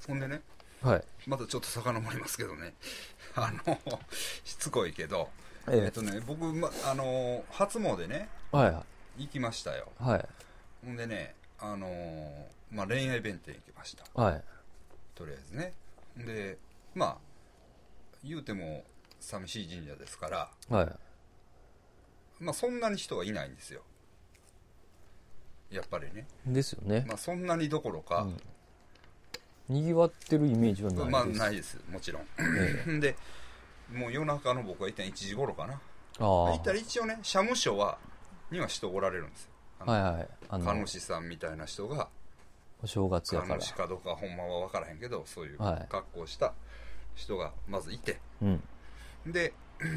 ほんでね、 はい。 またちょっと遡りますけどね、しつこいけど、僕、初詣ね、 はいは行きましたよ。 い。はい。 ほんでね、恋愛弁天行きました。 はい。 とりあえずね。で、まあ、言うても寂しい神社ですから、 はい。 まあそんなに人はいないんですよ。やっぱりね。 ですよね。 まあそんなにどころか、 賑わってるイメージはないです。 まあないです、もちろん。で、もう夜中の僕は行った1時頃かな。行ったら一応ね、社務所には人おられるんですよ。 はいはい。 神主さんみたいな人が、 お正月やから。 神主かどうかほんまは分からへんけど、そういう格好をした人がまずいて、で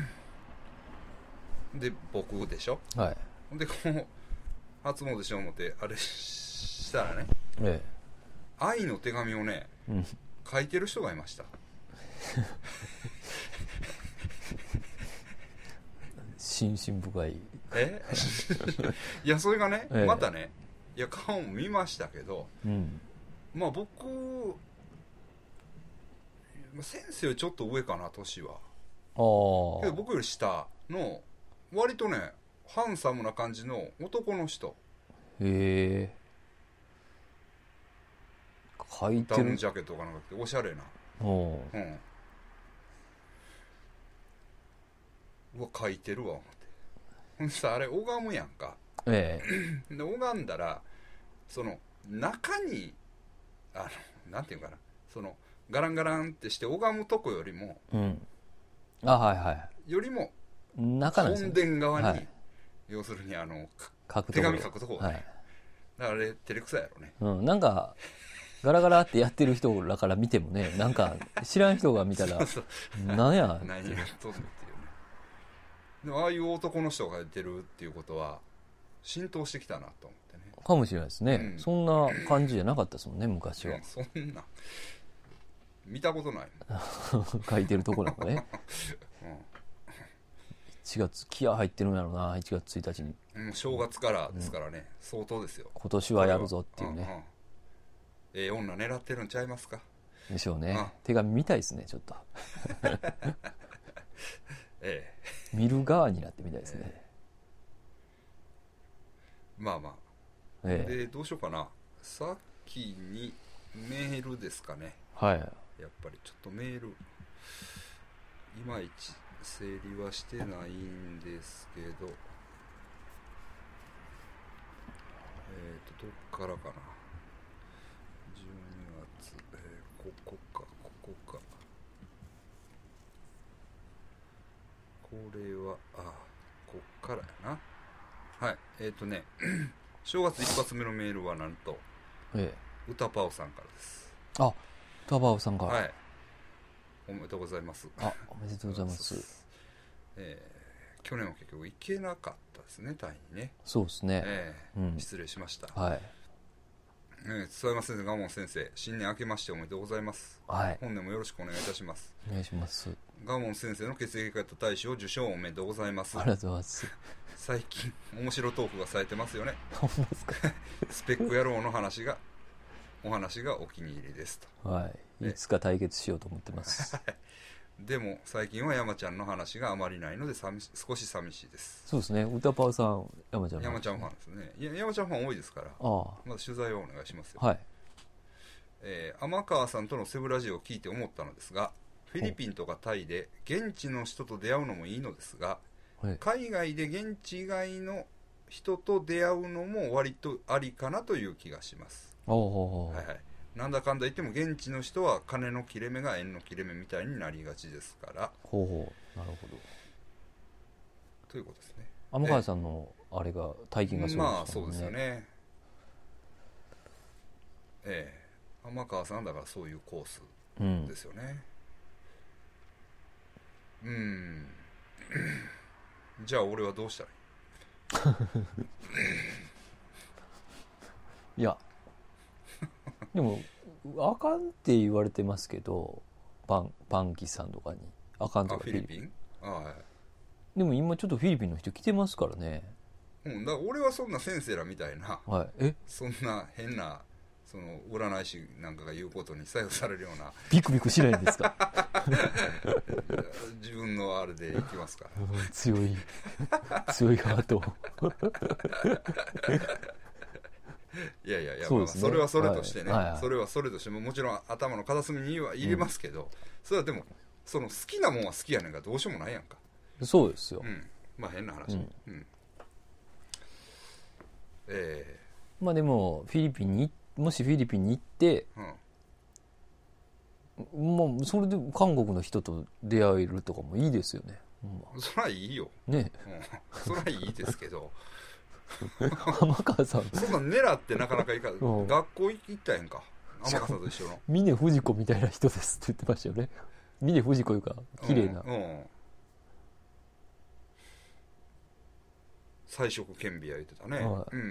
僕でしょ。 はい。 でこの初詣しよう思ってあれしたらね、愛の手紙をね、書いてる人がいました。 心身深い。 いやそれがね、またね、いや顔も見ましたけど、まあ僕先生よりちょっと上かな、年は。けど僕より下の割とねハンサムな感じの男の人。 へえ。書いてる。 ダウンジャケットかなんか着ておしゃれな。うわ書いてるわ思って。ほんでさ、あれ拝むやんか。で拝んだらその中になんていうかな、そのガランガランってして拝むとこよりも、 はいはい。 よりも中なんですね、 本殿側に、要するに手紙書くとこがね、だからあれ照れくさやろね。 なんかガラガラってやってる人らから見てもね、なんか知らん人が見たら何やって何やっとんねんっていうね。でもああいう男の人が書いてるっていうことは浸透してきたなと思ってね。 かもしれないですね、そんな感じじゃなかったですもんね昔は。 そんな見たことない書いてるとこなんかね。1月気合入ってるんやろうな、1月1日に。 正月からですからね、相当ですよ。 今年はやるぞっていうね。 女狙ってるんちゃいますか。 でしょうね。手紙見たいですね、ちょっと。見る側になってみたいですね。 まあまあ、でどうしようかな。さっきにメールですかね。 はい。 やっぱりちょっとメールいまいち整理はしてないんですけど、どっからかな。12月、ここか。これはこっからやな。はい、正月一発目のメールはなんと、歌パオさんからです。 歌パオさんから。はい、 おめでとうございます。 おめでとうございます。 去年は結局行けなかったですね、タイにね。 そうですね。 失礼しました。 はい。 津山先生、賀門先生、新年明けましておめでとうございます。本年もよろしくお願いいたします。 お願いします。 賀門先生の血液型大賞受賞おめでとうございます。 ありがとうございます。 最近面白トークがされてますよね。 本当ですか。 スペック野郎のお話がお気に入りですと。 はい。いつか対決しようと思ってます。 でも最近は山ちゃんの話があまりないので少し寂しいです。 そうですね。歌パオさん、山ちゃんファンですね。山ちゃんファン多いですから、まず取材をお願いしますよ。 はい。 天川さんとのセブラジオを聞いて思ったのですが、フィリピンとかタイで現地の人と出会うのもいいのですが、海外で現地以外の人と出会うのも割とありかなという気がします。なんだかんだ言っても現地の人は金の切れ目が縁の切れ目みたいになりがちですから。 なるほど。 ということですね。 天川さんのあれが体験がそうですね。 まあそうですよね。天川さんだからそういうコースですよね。じゃあ俺はどうしたらいい？ いやでもあかんって言われてますけど、パンキさんとかにあかんとか。 フィリピン？ でも今ちょっとフィリピンの人来てますからね。 だから俺はそんな先生らみたいな、そんな変なその占い師なんかが言うことに左右されるようなビクビクしないんですか自分のあれでいきますから、 強いハートいやいやいや、 そうですねまあそれはそれとしてね、 はいはいはい、 それはそれとしてももちろん頭の片隅には入れますけど、それはでもその好きなもんは好きやねんからどうしようもないやんか。 そうですよ、 まあ変な話、 まあでももしフィリピンに行って、もうそれで韓国の人と出会えるとかもいいですよね、 そりゃいいよね、 そりゃいいですけど天川さんそんなん狙ってなかなかいかん、学校行ったやんか、天川さんと一緒の峰不二子みたいな人ですって言ってましたよね。峰不二子いうか綺麗な、 彩色兼備や言ってたね、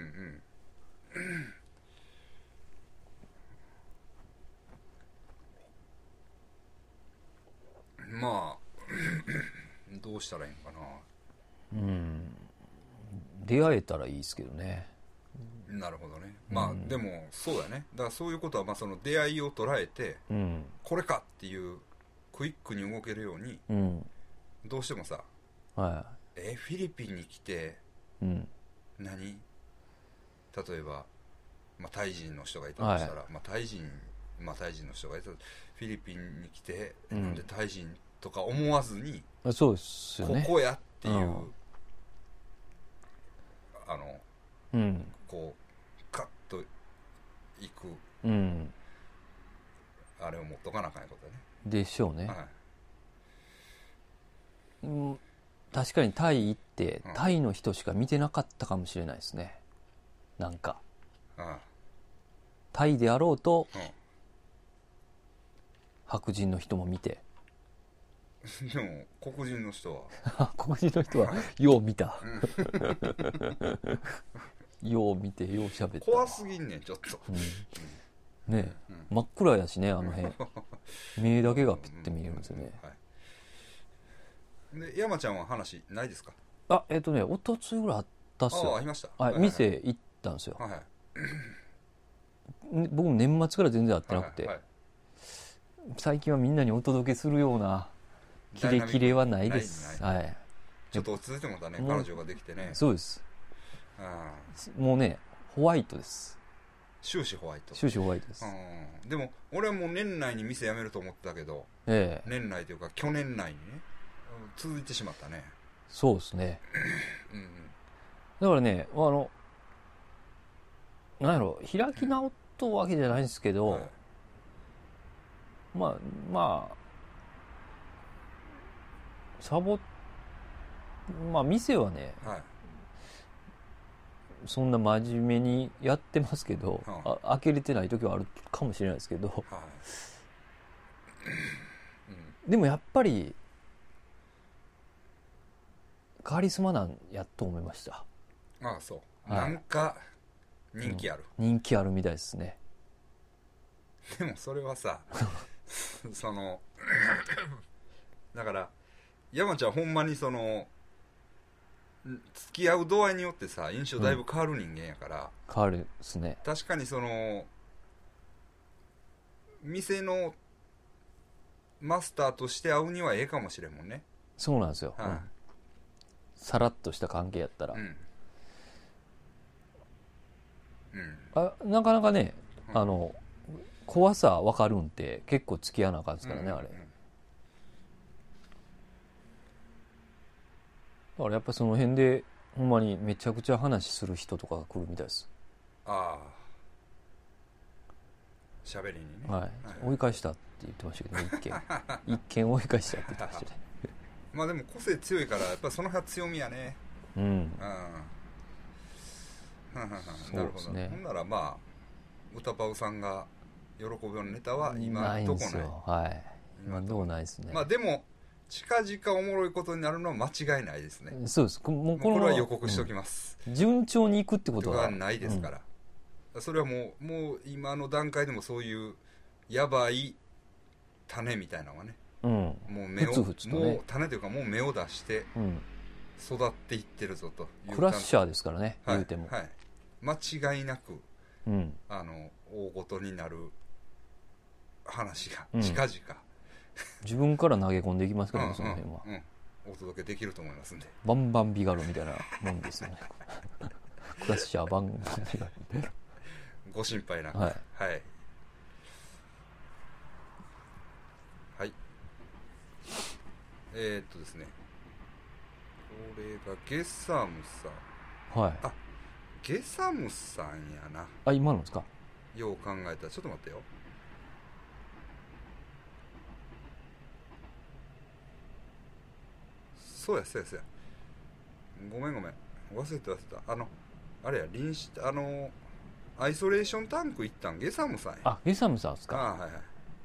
まあどうしたらいいのかな。 出会えたらいいですけどね。 なるほどね。まあ、でもそうだね。だからそういうことはまあその出会いを捉えて、これかっていうクイックに動けるように、どうしてもさ、フィリピンに来て、例えば、まあ、タイ人の人がいたとしたら、タイ人の人がいた、フィリピンに来て、なんでタイ人とか思わずに、 そうですよね、 ここやっていう、こうカッといく、あれを持っとかなあかんことだね。 でしょうね、確かにタイ行って、タイの人しか見てなかったかもしれないですね。なんか、タイであろうと、白人の人も見てでも黒人の人は黒人の人はよう見たよう見てよう喋った。 怖すぎんねんちょっと、 ねえ、真っ暗やしね、あの辺目だけがピッて見えるんですよね。 で山ちゃんは話ないですか？ おとついぐらいあったっすよ。 ありました。 店行ったんですよ。僕も年末から全然会ってなくて、最近はみんなにお届けするようなキレキレはないです。 ちょっと落ち着いてもたね、彼女ができてね。 そうです。もうね、ホワイトです。 終始ホワイト。 終始ホワイトです。 でも俺はもう年内に店辞めると思ってたけど、年内というか去年内にね続いてしまったね。 そうですねだからね、なんやろ、開き直ったわけじゃないんですけど、まあ店はね、そんな真面目にやってますけど、開けれてない時はあるかもしれないですけど、でもやっぱりカリスマなんやと思いました。 そう、なんか人気ある、 人気あるみたいですね。 でもそれはさそのだから山ちゃんほんまにその付き合う度合いによってさ印象だいぶ変わる人間やから、 変わるですね。 確かにその店のマスターとして会うにはええかもしれんもんね。 そうなんですよ、さらっとした関係やったら、なかなかね、怖さ分かるんって結構付き合わなあかんですからね、あれ。だからやっぱその辺でほんまにめちゃくちゃ話する人とかが来るみたいです。 喋りにね、 追い返したって言ってましたけどね、一見追い返したって言ってましたねまあでも個性強いからやっぱその辺は強みやね。なるほどね。ほんならまあ歌パウさんが喜ぶようなネタは今のとこない。 今のとこないですね。 まあでも近々おもろいことになるのは間違いないですね。 そうです。もうこれは予告しておきます、 順調にいくってことはないですから、それはもう今の段階でもそういうやばい種みたいなのがね、もう芽をもう種というかもう芽を出して育っていってるぞというクラッシャーですからね、言うても、 間違いなく大事になる話が近々、 自分から投げ込んでいきますからね、その辺は、 お届けできると思いますんで、 バンバンビガロみたいなもんですよねクラッシャーバンバンビガロみたいなご心配なく、 はいはいはい、ですね、これがゲサムさん、 はい、 あ、ゲサムさんやな。 あ、今のですか。 よう考えたら、ちょっと待ってよ。そうやそうやそうや、ごめん忘れてあれや、アイソレーションタンク行ったんゲサムさんや。 あ、ゲサムさんですか。 はいはい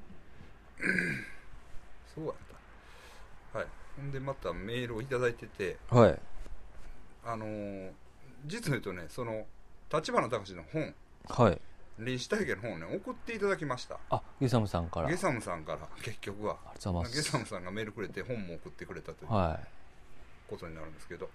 そうやった。はい。ほんでまたメールをいただいてて、 はい、 実を言うとね、その立花隆の本、 はい、 臨死体験の本をね、送っていただきました。 あ、ゲサムさんから。 ゲサムさんから結局は、 ありがとうございます。 ゲサムさんがメールくれて本も送ってくれたということになるんですけど、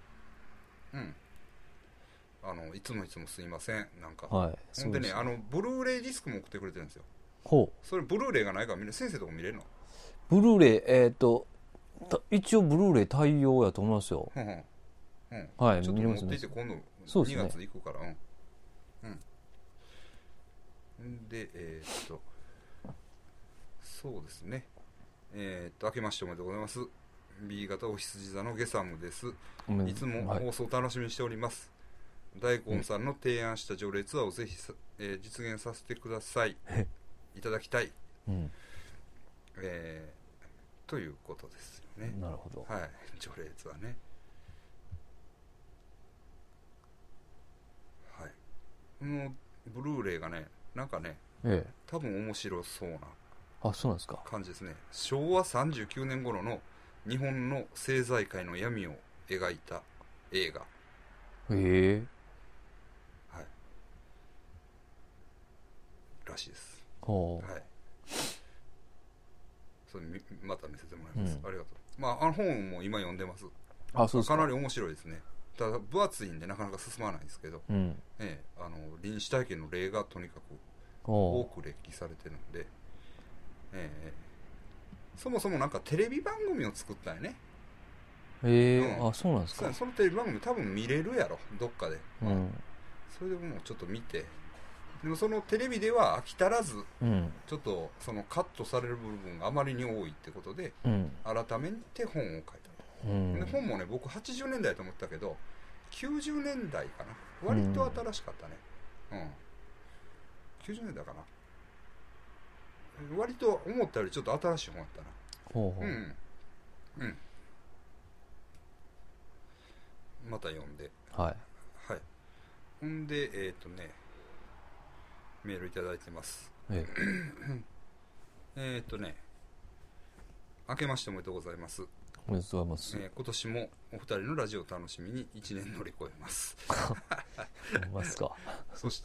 いつもすいません、なんか、 はい、 ほんでね、ブルーレイディスクも送ってくれてるんですよ。 ほう。 それブルーレイがないからみんな先生とか見れるの？ ブルーレイ、一応ブルーレイ対応やと思いますよ。はい、 ちょっと持っていって今度2月行くから、で、そうですね、明けましておめでとうございます。 B 型お羊座のゲサムです。いつも放送楽しみにしております。大根さんの提案した条例ツアーをぜひ、実現させてください。いただきたい、ということですよね。 なるほど。 はい、条例ツアーね。はい。このブルーレイがね、なんかね、多分面白そうな感じですね。昭和39年頃の日本の政財界の闇を描いた映画。はい。らしいです。はい。それまた見せてもらいます。ありがとう。まあ、本も今読んでます。 あ、そうですか。 かなり面白いですね。ただ分厚いんでなかなか進まないんですけど、臨死体験の例がとにかく多く列記されてるんで、そもそもなんかテレビ番組を作ったんやね。 あ、そうなんですか。 そのテレビ番組多分見れるやろ、どっかで。それでもうちょっと見て、でもそのテレビでは飽き足らず、ちょっとそのカットされる部分があまりに多いってことで、改めて本を書いたと。で本もね、僕80年代と思ったけど90年代かな、割と新しかったね。90年代かな、割と思ったよりちょっと新しい本だったな。また読んで、はい。ほんでメールいただいてます。明けましておめでとうございます。 おめでとうございます。 今年もお二人のラジオを楽しみに1年乗り越えます。 ますか。 そして、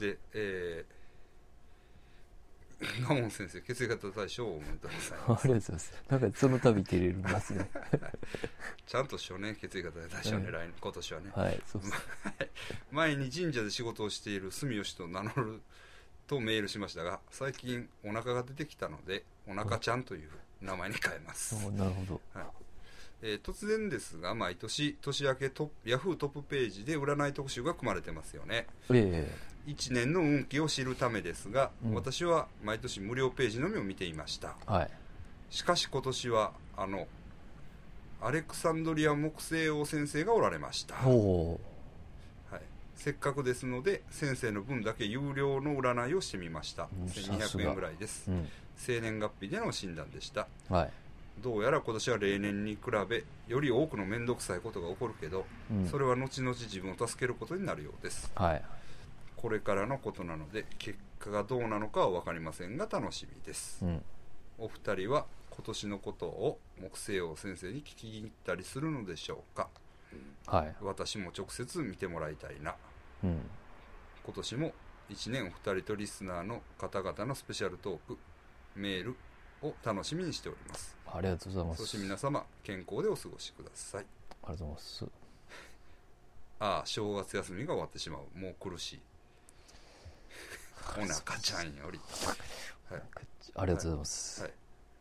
ガモン先生、血液型大賞をおめでとうございます。 ありがとうございます。なんかその度照れますね。 ちゃんとしようね、血液型大賞ね、今年はね。 はい、そうです。 前に神社で仕事をしている住吉と名乗るとメールしましたが、最近お腹が出てきたので、お腹ちゃんという名前に変えます。 なるほど。 はい。突然ですが、毎年年明けヤフートップページで占い特集が組まれてますよね。1年の運気を知るためですが、私は毎年無料ページのみを見ていました。しかし今年はアレクサンドリア木星王先生がおられました。せっかくですので先生の分だけ有料の占いをしてみました。1200円ぐらいです。生年月日での診断でした。どうやら今年は例年に比べより多くの面倒くさいことが起こるけど、それは後々自分を助けることになるようです。これからのことなので結果がどうなのかは分かりませんが楽しみです。お二人は今年のことを木星王先生に聞きに行ったりするのでしょうか。私も直接見てもらいたいな。今年も1年お二人とリスナーの方々のスペシャルトークメールを楽しみにしております。 ありがとうございます。 そして皆様健康でお過ごしください。 ありがとうございます。 ああ、正月休みが終わってしまう。もう苦しい。 おなかちゃんより、はい、 ありがとうございます。 はい、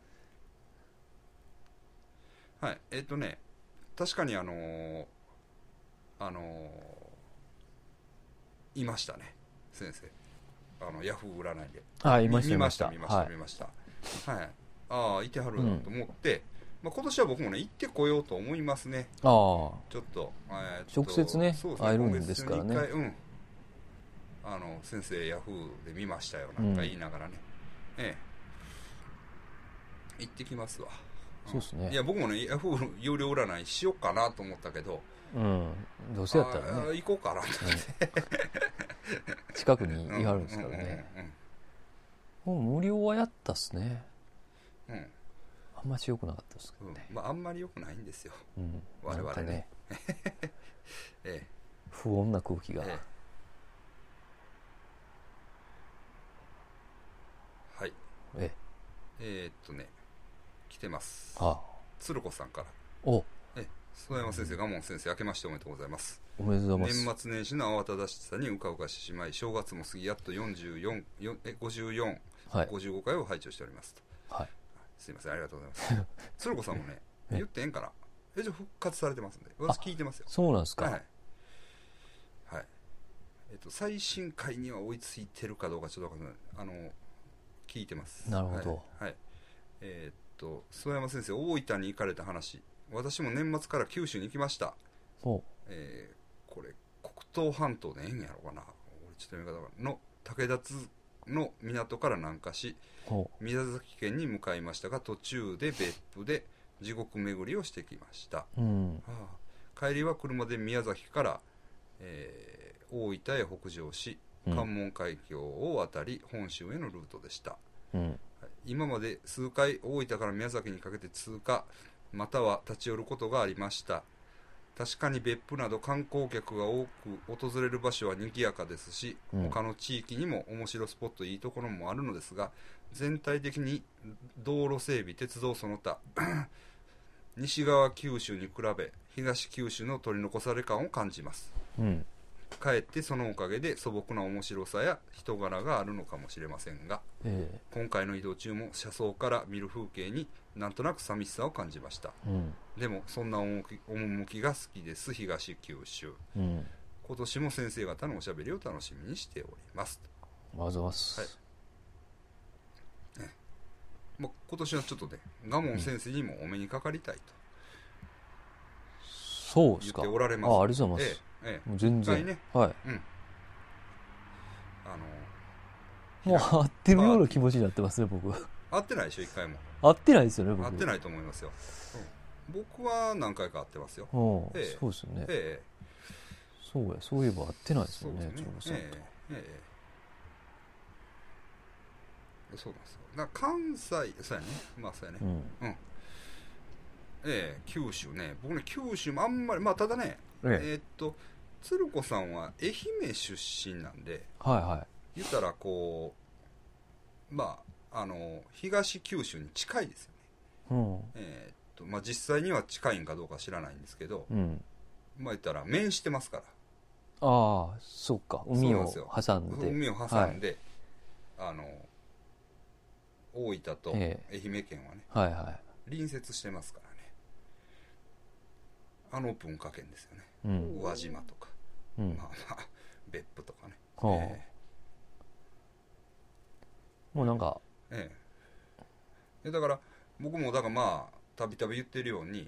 はい、確かにいましたね先生、ヤフー占いで。 いました見ました見ました、はい、ああいてはるなと思って、まあ、今年は僕もね行ってこようと思いますね。ちょっと、 直接ね会えるんですからね。 先生ヤフーで見ましたよなんか言いながらね、行ってきますわ。 そうですね。 いや僕もねヤフー有料占いしようかなと思ったけど、 どうせやったらね行こうかなと思って、 近くにいはるんですからね。もう無料はやったっすね。あんまし良くなかったですけどね。 まああんまり良くないんですよ、我々ね。 不穏な空気が、 はい、来てます。鶴子さんから。曽山先生、賀門先生、明けましておめでとうございます。 おめでとうございます。 年末年始の慌ただしさにうかうかしてしまい、正月も過ぎやっと54、54、55回を拝聴しておりますと。すいません、ありがとうございます。鶴子さんもね、言ってええんかな。復活されてますんで、私聞いてますよ。 そうなんですか。 はい。最新回には追いついてるかどうかちょっと分からない。聞いてます。 なるほど。 はい。曽山先生、大分に行かれた話。私も年末から九州に行きました。これ黒糖半島でええんやろうかな、俺ちょっと読み方がの武田津の港から南下し宮崎県に向かいましたが、途中で別府で地獄巡りをしてきました。帰りは車で宮崎から、大分へ北上し関門海峡を渡り本州へのルートでした。今まで数回大分から宮崎にかけて通過または立ち寄ることがありました。確かに別府など観光客が多く訪れる場所は賑やかですし、他の地域にも面白スポットいいところもあるのですが、全体的に道路整備鉄道その他西側九州に比べ東九州の取り残され感を感じます。かえってそのおかげで素朴な面白さや人柄があるのかもしれませんが、今回の移動中も車窓から見る風景になんとなく寂しさを感じました。でもそんな趣が好きです東九州。今年も先生方のおしゃべりを楽しみにしております。 ありがとうございます。 今年はちょっとね賀門先生にもお目にかかりたいと、 そうですか。 言っておられます。 ありがとうございます。もう全然ね、 もう会ってるような気持ちになってますね、僕。 会ってないでしょ、一回も。 会ってないですよね、僕。 会ってないと思いますよ。僕は何回か会ってますよ。 そうですよね。そういえば会ってないですよね、鶴子さんと。 そうなんですよ。関西、そうやね。まあそうやね。九州ね。僕ね、九州もあんまり、まあただね、鶴子さんは愛媛出身なんで、言ったらこう、まあ、東九州に近いですよね。まあ実際には近いんかどうか知らないんですけど、まあ言ったら面してますから。 そうか。海を挟んで。 海を挟んで、大分と愛媛県はね、隣接してますからね。文化圏ですよね。宇和島とか、まあ別府とかね。 もうなんか、 だから僕もだからまあたびたび言ってるように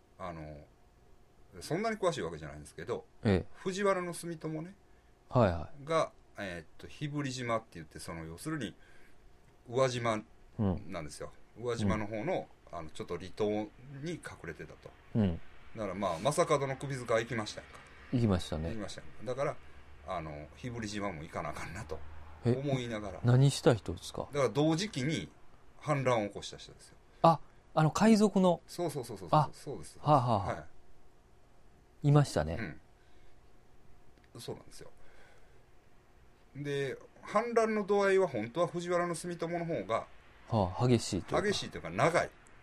そんなに詳しいわけじゃないんですけど、藤原住友ね、が日振島って言って、その要するに宇和島なんですよ。宇和島の方のちょっと離島に隠れてたと。だからまあ正門の首塚行きましたやんか。 行きましたね。 行きましたやんか。だから日振島も行かなあかんなと思いながら。 何した人ですか？ だから同時期に反乱を起こした人ですよ。 海賊の。 そうそうそうです。 いましたね。 そうなんですよ。で反乱の度合いは本当は藤原住友の方が激しいというか長か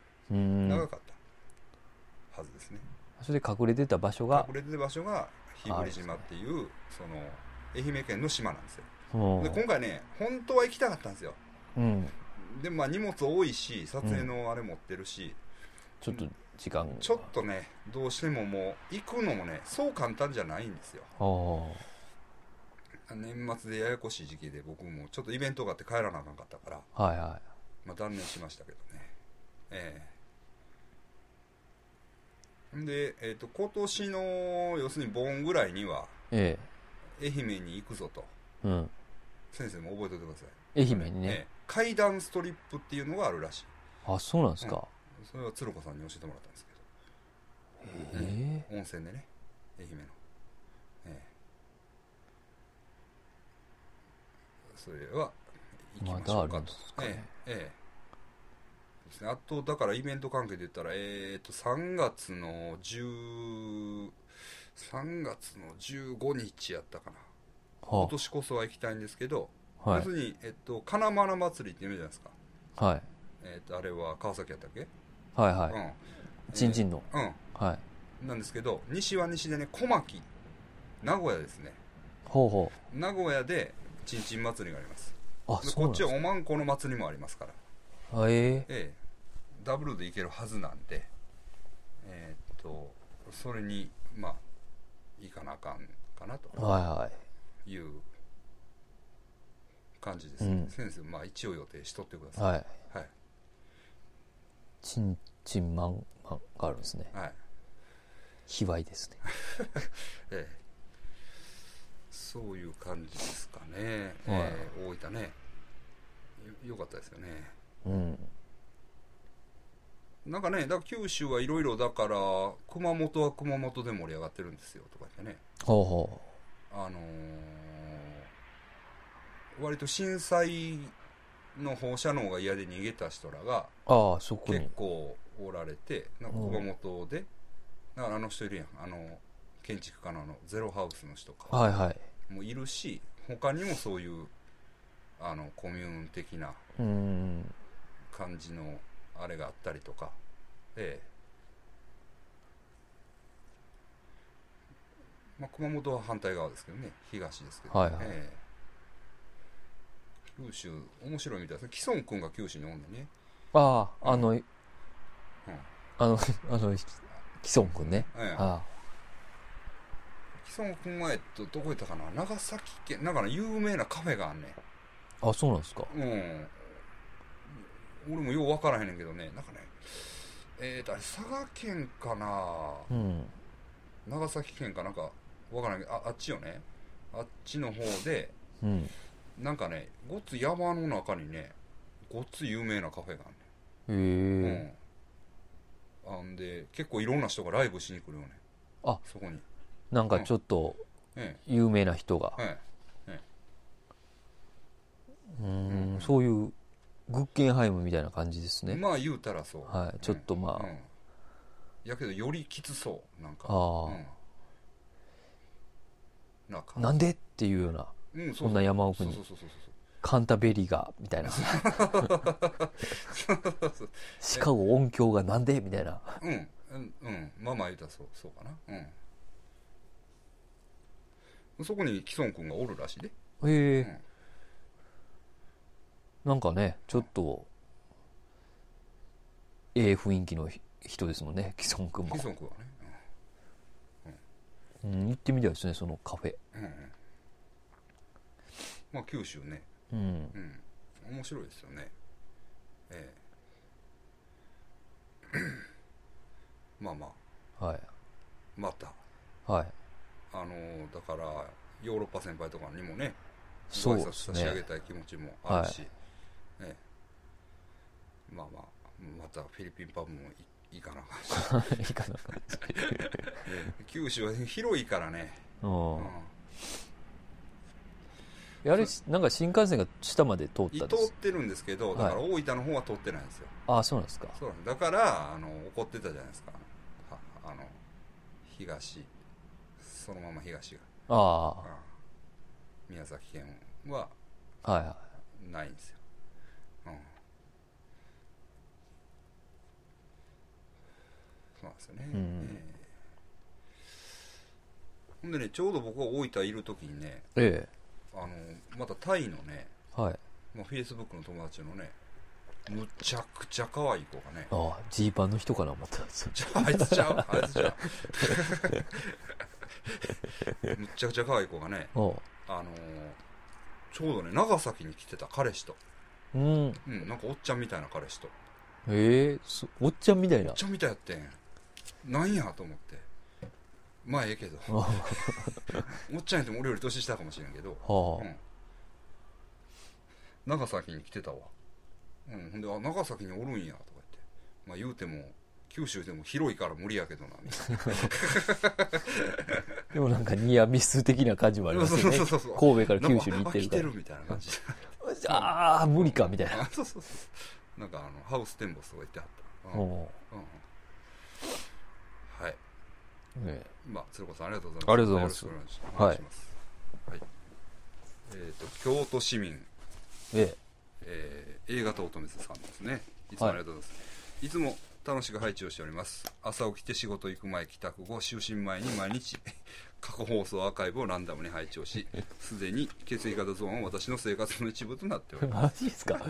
ったはずですね。 それで隠れてた場所が日振島っていうその愛媛県の島なんですよ。 で今回ね本当は行きたかったんですよ、 うん、 でも荷物多いし撮影のあれ持ってるし、 ちょっと時間ちょっとねどうしてももう行くのもねそう簡単じゃないんですよ。年末でややこしい時期で僕もちょっとイベントがあって帰らなあかんかったから、 はいはい、 断念しましたけどね。で、今年の要するに盆ぐらいには、愛媛に行くぞと、先生も覚えておいてください。 愛媛にね、 階段ストリップっていうのがあるらしい。 あ、そうなんですか。 それは鶴子さんに教えてもらったんですけど、温泉でね、愛媛の、それは行きましょうかと。ですね、あとだからイベント関係で言ったら、3月の15日やったかな、今年こそは行きたいんですけど、要するに、金丸祭りって言うじゃないですか。 はい。 あれは川崎やったっけ？ はいはい。ちんちんの。 はい。なんですけど、西は西でね、小牧、名古屋ですね。 ほうほう。名古屋でちんちん祭りがあります。 あ、そうなんですか。 こっちはおまんこの祭りもありますから。ダブルで行けるはずなんで、それにまあ行かなあかんかなという感じですね。先生、まあ一応予定しとってください。はい。 ちんちんマンがあるんですね。はい。卑猥ですね。 そういう感じですかね。大分ね、よかったですよね。なんかね、だから九州はいろいろだから熊本は熊本で盛り上がってるんですよとか言ってね。割と震災の放射能が嫌で逃げた人らが結構おられて、なんか熊本で、だから人いるやん、建築家のゼロハウスの人かもいるし、他にもそういうコミューン的な感じのあれがあったりとか、まあ、熊本は反対側ですけどね、東ですけど、九州面白いみたいですね。キソン君が九州におんねんね。 キソン君ね。 キソン君はどこ行ったかな、長崎県、なんか有名なカフェがあんねん。 あ、そうなんですか。 俺もよう分からへんねんけどね、なんかね、佐賀県かな、長崎県かなんか分からんけど、あっちよね、あっちの方で、なんかね、ごっつ山の中にね、ごっつ有名なカフェがあんねん。で結構いろんな人がライブしに来るよね。そこになんかちょっと有名な人が、そういうグッゲンハイムみたいな感じですね。 まあ言うたらそう。 ちょっとまあ、 やけどよりきつそう、なんか。 なんでっていうような、そんな山奥にカンタベリーがみたいなシカゴ音響がなんでみたいな。 まあまあ言うたらそうかな。そこにキソン君がおるらしいで。 なんかね、ちょっと雰囲気の人ですもんね、キソン君も。 キソン君はね、行ってみたいですね、そのカフェ。 まあ九州ね、面白いですよね。まあまあ、また、だからヨーロッパ先輩とかにもね、ご挨拶差し上げたい気持ちもあるし、まあまあ、またフィリピンパブも行かなかったし九州は広いからね。 あれなんか新幹線が下まで通ったんです。 通ってるんですけど、だから大分の方は通ってないんですよ。 そうなんですか。 そうだから怒ってたじゃないですか、東、そのまま東が、宮崎県はないんですよ。そうなんですよね。ほんでね、ちょうど僕が大分いる時にね、 またタイのね、 はい。 まあ、Facebook の友達のね、むちゃくちゃ可愛い子がね、 ああ、ジーパンの人かな思ったんですよ。 じゃああいつちゃうあいつちゃうむっちゃくちゃ可愛い子がね、ちょうどね、長崎に来てた彼氏と、 うん。 なんかおっちゃんみたいな彼氏と、 おっちゃんみたいな。 おっちゃんみたいやってん、なんやと思って、まあええけど、おっちゃんやっても俺より年下かもしれんけど、長崎に来てたわ。ほんで、長崎におるんやとか言って、まあ言うても九州でも広いから無理やけどなみたいなでもなんかニアミス的な感じもありますよね。神戸から九州に行ってるから。 来てるみたいな感じああ、無理かみたいな。 そうなんかハウステンボスとか言ってはった。はい。まあ鶴子さんありがとうございます。 ありがとうございます。 よろしくお願いします。はい。京都市民。映画と乙女座さんですね。いつもありがとうございます。いつも楽しく配置をしております。朝起きて仕事行く前、帰宅後、就寝前に毎日過去放送アーカイブをランダムに配置をし、すでに血液型ゾーンは私の生活の一部となっております。 マジですか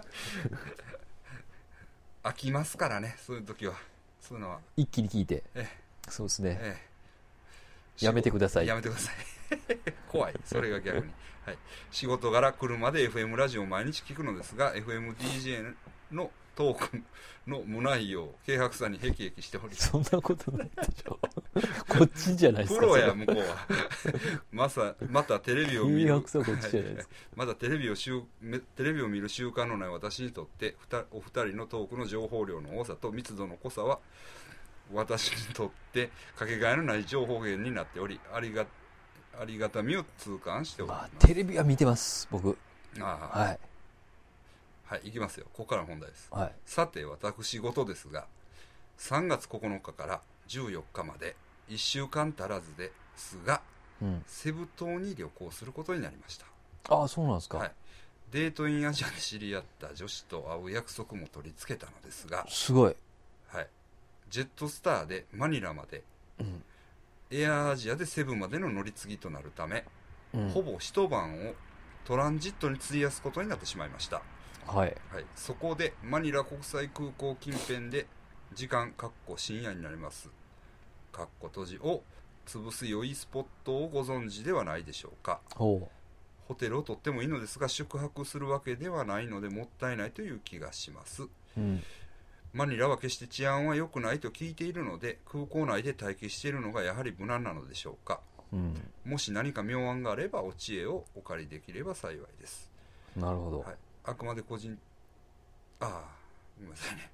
飽きますからね、そういう時は。そういうのは一気に聞いて。そうですね。やめてください。 やめてください。怖い、それが逆に。はい、仕事柄車で FM ラジオを毎日聞くのですが、 FMDJ のトークの無内容、軽薄さにヘキヘキしており、 そんなことないでしょこっちじゃないですか。 プロや向こうはまたテレビを見るまたテレビを見る習慣のない私にとってお二人のトークの情報量の多さと密度の濃さは私にとってかけがえのない情報源になっており、ありがたみを痛感しております。 テレビは見てます僕。はいはい、いきますよ。ここからの本題です。 はい、 さて私事ですが、3月9日から14日まで1週間足らずですが、セブ島に旅行することになりました。 ああ、そうなんですか。 はい、デートインアジアで知り合った女子と会う約束も取り付けたのですが、 すごい。 はい、ジェットスターでマニラまで、エアアジアでセブまでの乗り継ぎとなるため、ほぼ一晩をトランジットに費やすことになってしまいました。 はい、 そこでマニラ国際空港近辺で時間深夜になります閉じを潰す良いスポットをご存知ではないでしょうか。ホテルを取ってもいいのですが、宿泊するわけではないのでもったいないという気がします。マニラは決して治安は良くないと聞いているので、空港内で待機しているのがやはり無難なのでしょうか。もし何か妙案があればお知恵をお借りできれば幸いです。 なるほど。 あくまで個人ごめんなさいね。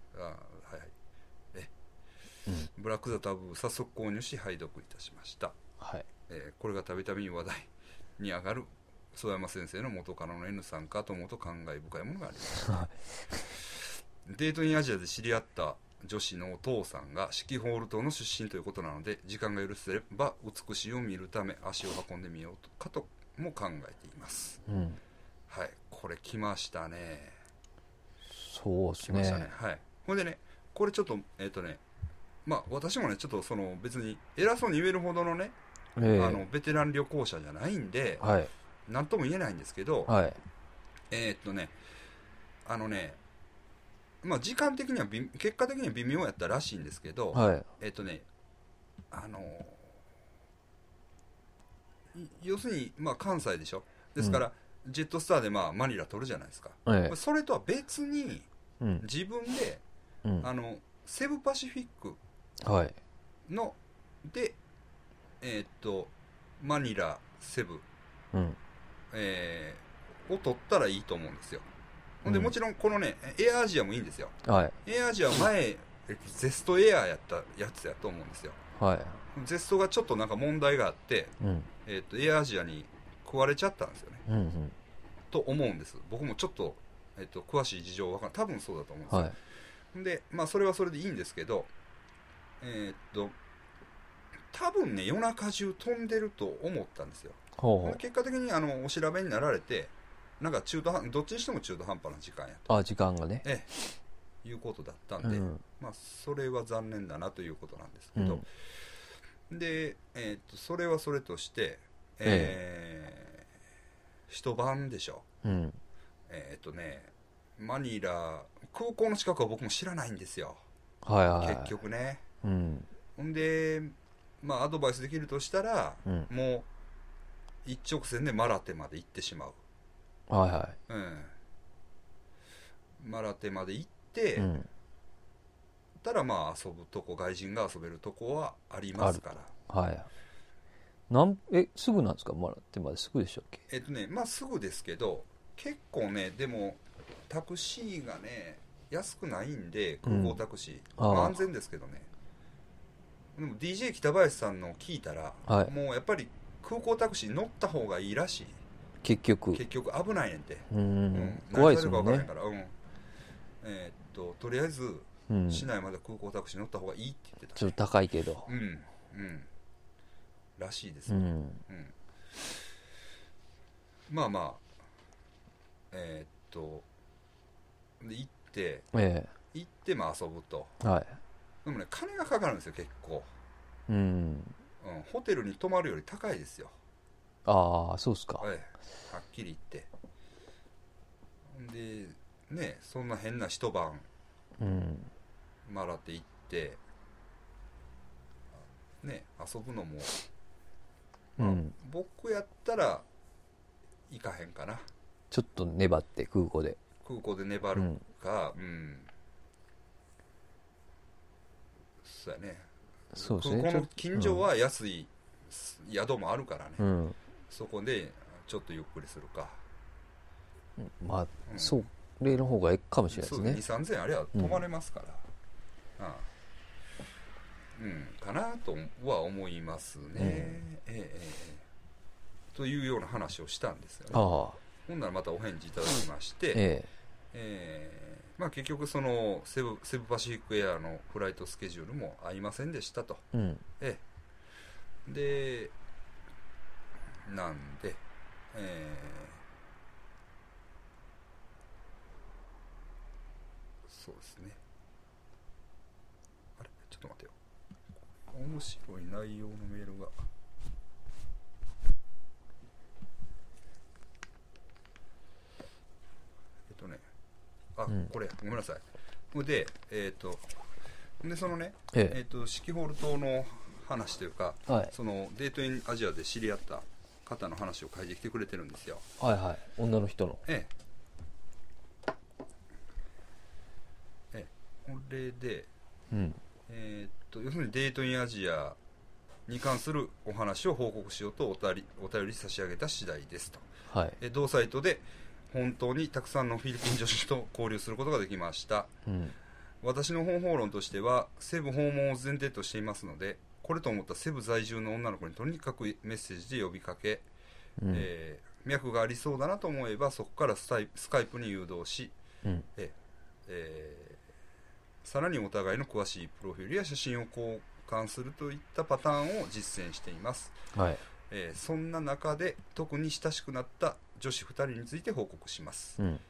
ブラックザタブー早速購入し拝読いたしました。これがたびたび話題に上がる曽山先生の元カノの N さんかと思うと感慨深いものがありました。デートインアジアで知り合った女子のお父さんがシキホール島の出身ということなので、時間が許せれば美しいを見るため足を運んでみようかとも考えています。はい、これ来ましたね。 そうですね。来ましたね。 はい。ほんでね、これちょっとまあ私もねちょっと別に偉そうに言えるほどのね、ベテラン旅行者じゃないんで、なんとも言えないんですけど、まあ時間的には結果的には微妙やったらしいんですけど、要するにまあ関西でしょ。ですから、ジェットスターでまあマニラ取るじゃないですか。それとは別に自分で、セブパシフィックの、でマニラセブ、を取ったらいいと思うんですよ。ほんでもちろんこのねエアアジアもいいんですよ。エアアジアは前ゼストエアやったやつやと思うんですよ。ゼストがちょっとなんか問題があって、エアアジアに食われちゃったんですよね。と思うんです。僕もちょっと、詳しい事情わかんない。多分そうだと思うんですよ。で、まあそれはそれでいいんですけど、多分ね夜中中飛んでると思ったんですよ。結果的にお調べになられて、なんかどっちにしても中途半端な時間やと。 時間がね。 いうことだったんで、まあそれは残念だなということなんですけど、それはそれとして、 一晩でしょ。 うん。 マニラ空港の近くは僕も知らないんですよ。 はいはい。 結局ね。 うん。 ほんでまあアドバイスできるとしたら、 うん、 もう一直線でマラテまで行ってしまう。 はいはうん。マラテまで行って、 い。うん。 たらまあ遊ぶとこ、外人が遊べるとこはありますから。 はい。すぐなんですか？マラテまですぐでしたっけ？ まあすぐですけど、結構ね、でもタクシーがね安くないんで、空港タクシー、まあ安全ですけどね。でも DJ 北林さんの聞いたら、 はい、 もうやっぱり空港タクシー乗った方がいいらしい。 結局危ないねんて。 怖いですもんね。 何されるか分からへんから。とりあえず、市内まで空港タクシー乗った方がいいって言ってた、ね、 ちょっと高いけど、 らしいですよ、まあまあで行って、行ってまあ遊ぶと、 はい、 でもね金がかかるんですよ結構、ホテルに泊まるより高いですよ。 ああそうっすか、 はっきり言ってでね、そんな変な一晩マラテ行ってね遊ぶのも、僕やったら行かへんかな。 ちょっと粘って空港で粘るか、そうやね。 そうですね。 空港の近所は安い宿もあるからね、そこでちょっとゆっくりするか。 まあ、それの方がいいかもしれないですね。 2、3000円あれば泊まれますから、かなとは思いますね。というような話をしたんですよね。ほんならまたお返事いただきまして、まあ、結局そのセブパシフィックエアのフライトスケジュールも合いませんでしたと、でなんで、そうですね。あれちょっと待てよ、面白い内容のメールがこれごめんなさい。ででそのね、四季ホル島の話というか、そのデートインアジアで知り合った方の話を書いてきてくれてるんですよ。 はいはい、女の人の。 これで、要するにデートインアジアに関するお話を報告しようとお便り差し上げた次第ですと、同サイトで本当にたくさんのフィリピン女子と交流することができました、私の方法論としてはセブ訪問を前提としていますので、これと思ったセブ在住の女の子にとにかくメッセージで呼びかけ、脈がありそうだなと思えばそこからスカイプに誘導し、さらにお互いの詳しいプロフィールや写真を交換するといったパターンを実践しています、そんな中で特に親しくなった女子2人について報告します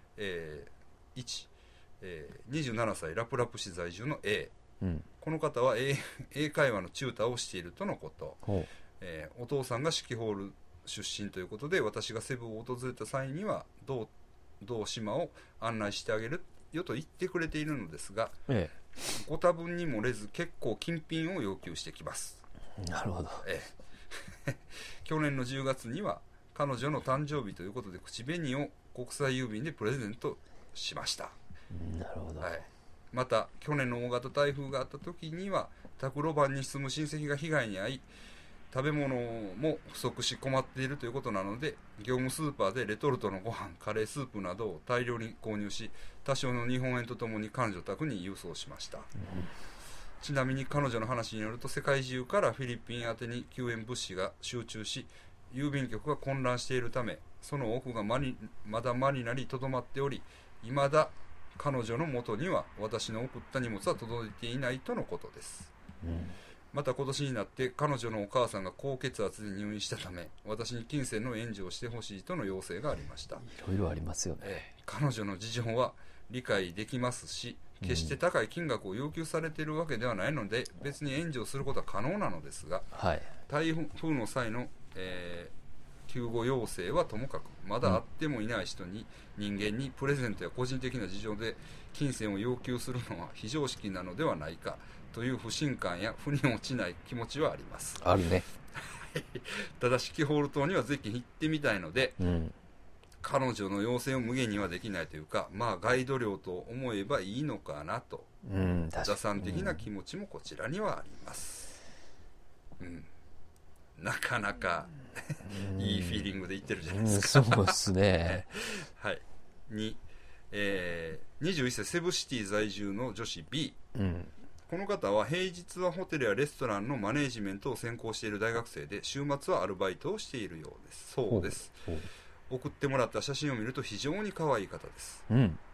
、1、27歳ラプラプ市在住の A、この方は英会話のチューターをしているとのこと、お父さんが四季ホール出身ということで、私がセブを訪れた際には同島を案内してあげるよと言ってくれているのですが、ご多分に漏れず結構金品を要求してきます。 なるほど。 去年の10月には彼女の誕生日ということで口紅を国際郵便でプレゼントしました。 なるほど、 また去年の大型台風があった時には宅路番に住む親戚が被害に遭い、食べ物も不足し困っているということなので、業務スーパーでレトルトのご飯、カレースープなどを大量に購入し、多少の日本円とともに彼女宅に郵送しました、ちなみに彼女の話によると、世界中からフィリピン宛てに救援物資が集中し、郵便局が混乱しているため、その多くがまだ間になりとどまっており、未だ彼女の元には私の送った荷物は届いていないとのことです、また今年になって彼女のお母さんが高血圧で入院したため、私に金銭の援助をしてほしいとの要請がありました。いろいろありますよね。 彼女の事情は理解できますし、決して高い金額を要求されているわけではないので、別に援助することは可能なのですが、台風の際の、 救護要請はともかく、まだ会ってもいない人に、人間にプレゼントや個人的な事情で金銭を要求するのは非常識なのではないかという不信感や腑に落ちない気持ちはあります。 あるね。 ただシキホール島にはぜひ行ってみたいので、彼女の要請を無限にはできないというか、まあガイド料と思えばいいのかなと、打算的な気持ちもこちらにはあります。なかなかいいフィーリングで言ってるじゃないですか。 そうですね。 はい。2、21歳セブシティ在住の女子 B、この方は平日はホテルやレストランのマネージメントを専攻している大学生で、週末はアルバイトをしているようです。そうです。送ってもらった写真を見ると非常に可愛い方です。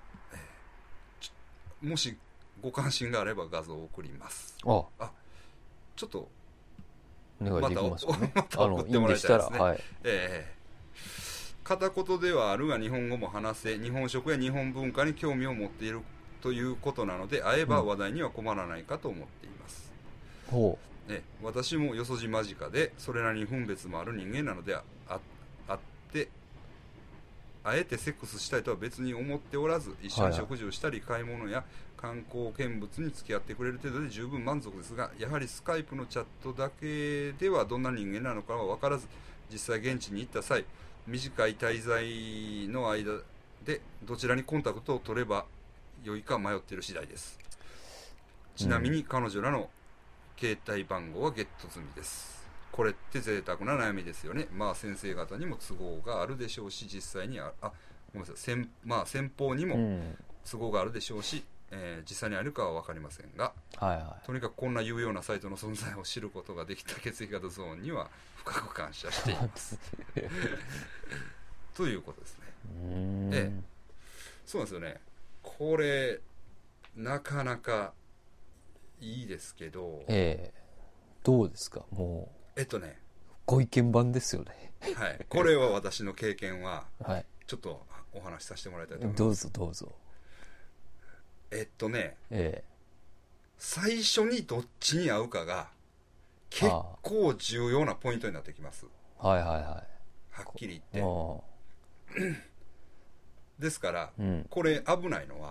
もしご関心があれば画像を送ります。ちょっとお願いできますかね。 また送ってもらいたいですね。 はい、 片言ではあるが日本語も話せ、日本食や日本文化に興味を持っているということなので、会えば話題には困らないかと思っています。私もよそじ間近でそれなりに分別もある人間なので、あえてセックスしたいとは別に思っておらず、一緒に食事をしたり買い物や観光見物に付き合ってくれる程度で十分満足ですが、やはりスカイプのチャットだけではどんな人間なのかは分からず、実際現地に行った際、短い滞在の間でどちらにコンタクトを取れば良いか迷っている次第です。ちなみに彼女らの携帯番号はゲット済みです。これって贅沢な悩みですよね。まあ先生方にも都合があるでしょうし、実際にごめんなさい、先方にも都合があるでしょうし、実際にあるかは分かりませんが、とにかくこんな有用なサイトの存在を知ることができた血液型ゾーンには深く感謝していますということですね。そうなんですよね。これなかなかいいですけど、 どうですか。もうご意見番ですよね。 これは私の経験はちょっとお話しさせてもらいたいと思います。 どうぞ。 最初にどっちに合うかが結構重要なポイントになってきます。はっきり言って。ですから、これ危ないのは、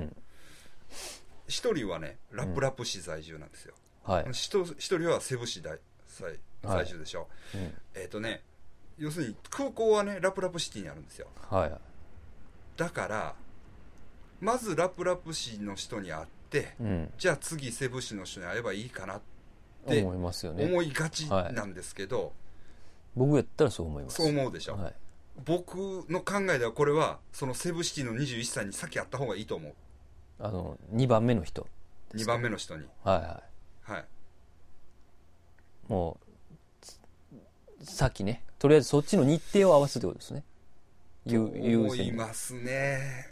一人はねラプラプ市在住なんですよ。一人はセブ市在住でしょ。要するに空港はねラプラプシティにあるんですよ。だからまずラプラプ市の人に会って、じゃあ次セブ市の人に会えばいいかなって思いがちなんですけど、 僕やったらそう思います。 そう思うでしょ。僕の考えではこれはそのセブシティの21歳に先会った方がいいと思う。 2番目の人 2番目の人にもう先ね、とりあえずそっちの日程を合わせるってことですね。 思いますね。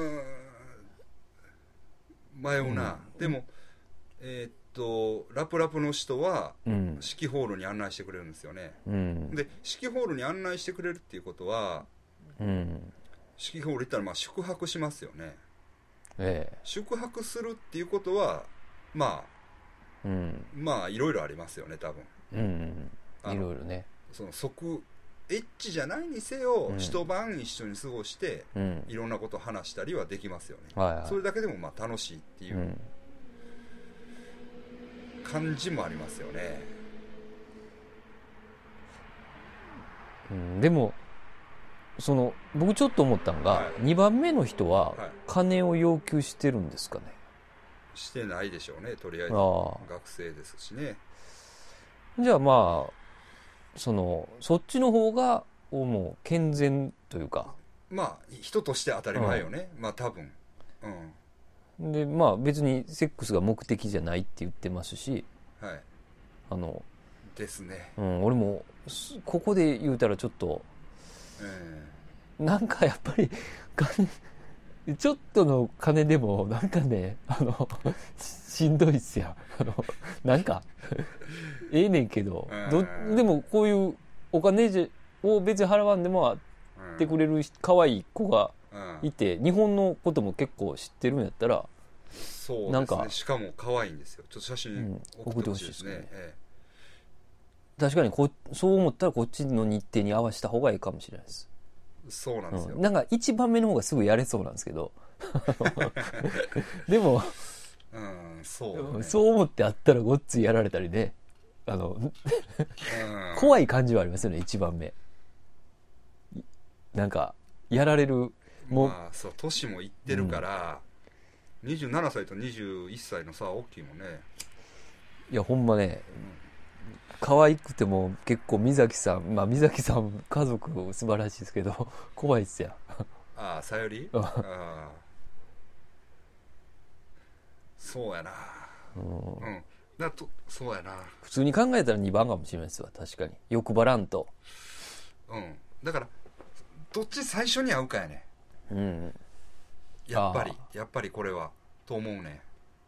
迷うな。でもラプラプの人は四季ホールに案内してくれるんですよね。で四季ホールに案内してくれるっていうことは、四季ホール行ったら宿泊しますよね。宿泊するっていうことはまあいろいろありますよね多分。 いろいろね。 そのエッチじゃないにせよ、一晩一緒に過ごして、いろんなことを話したりはできますよね。それだけでも楽しいっていう感じもありますよね。 でも僕ちょっと思ったのが、2番目の人は金を要求してるんですかね。 してないでしょうね。とりあえず学生ですしね。 じゃあそっちの方がもう健全というか、 人として当たり前よね。多分で別にセックスが目的じゃないって言ってますし、 ですね。 俺もここで言うたらちょっと、なんかやっぱりちょっとの金でもなんかねしんどいっすよ。なんかねんけど、でもこういうお金を別に払わんでも会ってくれる可愛い子がいて、日本のことも結構知ってるんやったら、 そうですね。しかも可愛いんですよ。ちょっと写真送ってほしいですね。 確かにそう思ったらこっちの日程に合わせた方がいいかもしれないです。 そうなんですよ、 なんか1番目の方がすぐやれそうなんですけどでも、 そうね、 そう思ってあったらごっついやられたりね、怖い感じはありますよね。1番目なんかやられる、もう、 まあそう年もいってるから、27歳と21歳の差は大きいもんね。 いやほんまね、可愛くても結構水崎さん、水崎さん家族素晴らしいですけど怖いっすやああさよりああそうやな、そうやな。 普通に考えたら2番かもしれないですわ。確かに欲張らんと。 だからどっち最初に会うかやね。やっぱりこれはと思うね。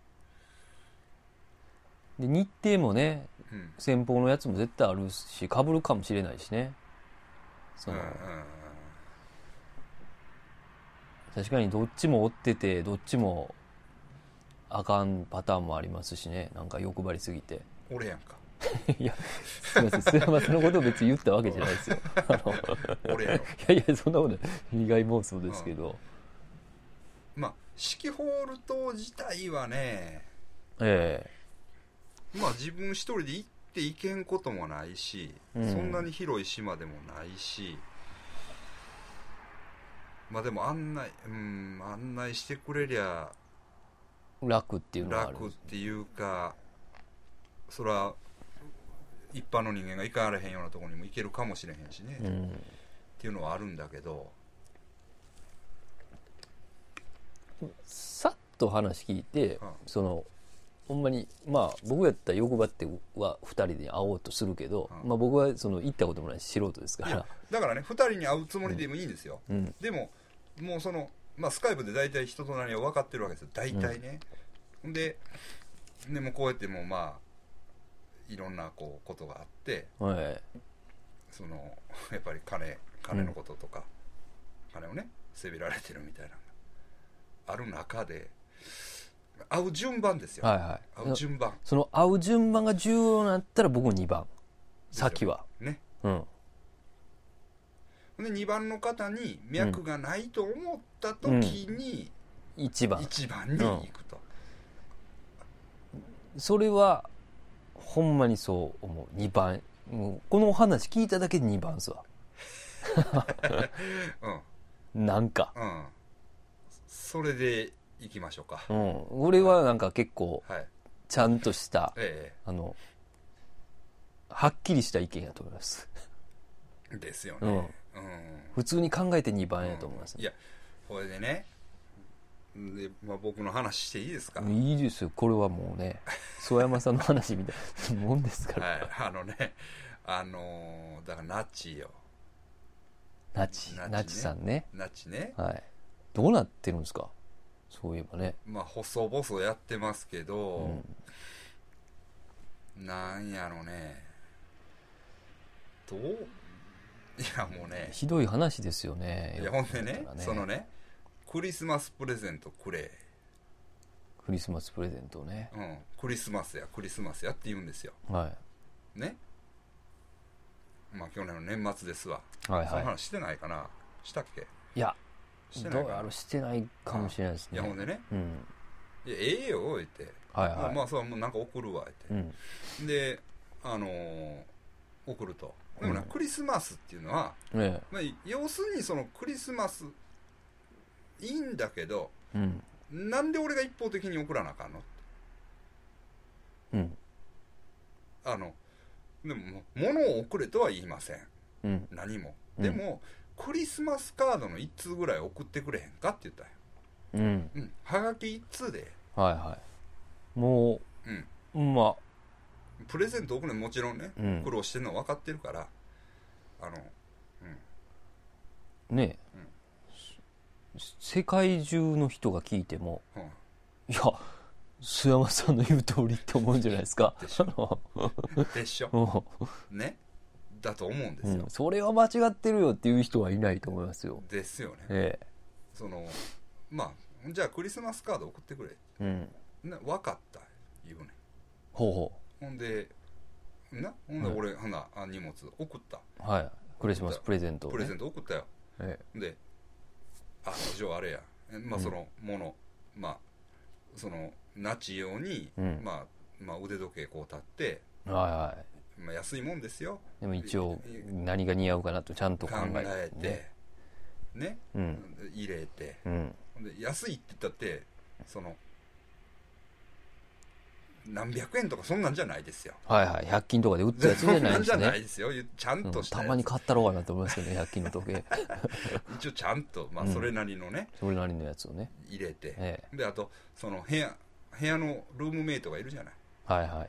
で日程もね、先方のやつも絶対あるし、被るかもしれないしね。確かにどっちも追っててどっちもあかんパターンもありますしね。なんか欲張りすぎて。 俺やんかいやすいません、須山さんのことを別に言ったわけじゃないですよ俺やろ。 いやそんなことない、被害妄想ですけど、 四季ホール島自体はね、自分一人で行って行けんこともないし、そんなに広い島でもないし、でも案内してくれりゃ楽っていうのはある。 楽っていうか、それは一般の人間が行かれへんようなところにも行けるかもしれへんしね、っていうのはあるんだけど、 さっと話聞いて、ほんまに僕やったら欲張っては2人で会おうとするけど、僕は行ったこともないし素人ですから。 だからね、2人に会うつもりでもいいんですよ、でももうスカイプで大体人となりは分かってるわけですよ、大体ね、でもこうやってもいろんなことがあって、やっぱり金のこととか、金をねせびられてるみたいなのがある中で、会う順番ですよ、会う順番、 その会う順番が重要になったら僕も2番先はね、で2番の方に脈がないと思った時に、1番に行くと、 それはほんまにそう思う。2番、このお話聞いただけで2番っすわなんか、 それで行きましょうか。 俺はなんか結構ちゃんとした、はっきりした意見やと思いますですよね、 普通に考えて2番やと思います、 いやこれでね、僕の話していいですか。 いいですよ、これはもうね曽山さんの話みたいなもんですから、 だからナチよ、 ナチさんね、 ナチね、 どうなってるんですか、そういえばね。 細々やってますけど、なんやろね、いやもうね、 ひどい話ですよね。 いやほんでね、クリスマスプレゼントくれ、 クリスマスプレゼントね、 クリスマスやって言うんですよ、ね、去年の年末ですわ、その話してないかな、したっけ。 いやどうやろ、してないかもしれないですね。 いやほんでね、いやええよ言って、そうもうなんか送るわ言って、で送ると。でもクリスマスっていうのは、要するにクリスマスいいんだけど、なんで俺が一方的に送らなあかんのって、でも物を送れとは言いません、何も、でもクリスマスカードの1通ぐらい送ってくれへんかって言ったんよ、はがき1通で、 もう、 プレゼント送るのもちろんね、苦労してるの分かってるから、 ねえ、世界中の人が聞いても、いや須山さんの言う通りって思うんじゃないですか。 でしょね、だと思うんですよ、 それは間違ってるよっていう人はいないと思いますよ。 ですよね、じゃあクリスマスカード送ってくれ、分かった言うね、 ほんでな、ほんで俺、ほな荷物送った。 はい。クリスマスプレゼントを、ね、 プレゼント送ったよ。で、じゃああれや、まあそのもの、まあそのナチ用に、まあ腕時計こう立って、まあ安いもんですよ。 でも一応何が似合うかなとちゃんと考えてね、入れて、で安いって言ったってその何百円とかそんなんじゃないですよ。 100均とかで売ったやつじゃないですね。そんなんじゃないですよ。ちゃんとしたやつ、 たまに買ったろうかなと思いますけどね、100均の時計一応ちゃんと、まあそれなりのね、 それなりのやつをね入れて、であとその部屋のルームメイトがいるじゃない。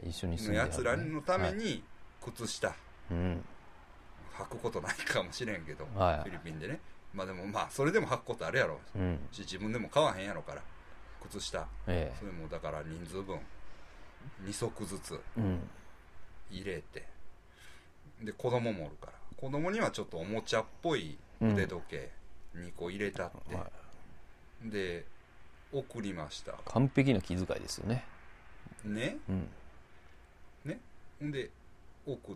一緒に住んでる、ね、やつらのために靴下、履くことないかもしれんけど、フィリピンでね。まあでもまあそれでも履くことあるやろし、自分でも買わへんやろから靴下、それもだから人数分2足ずつ入れて、で子供もおるから子供にはちょっとおもちゃっぽい腕時計2個入れたって、で送りました。 完璧な気遣いですよね。 ね、ね、で送った、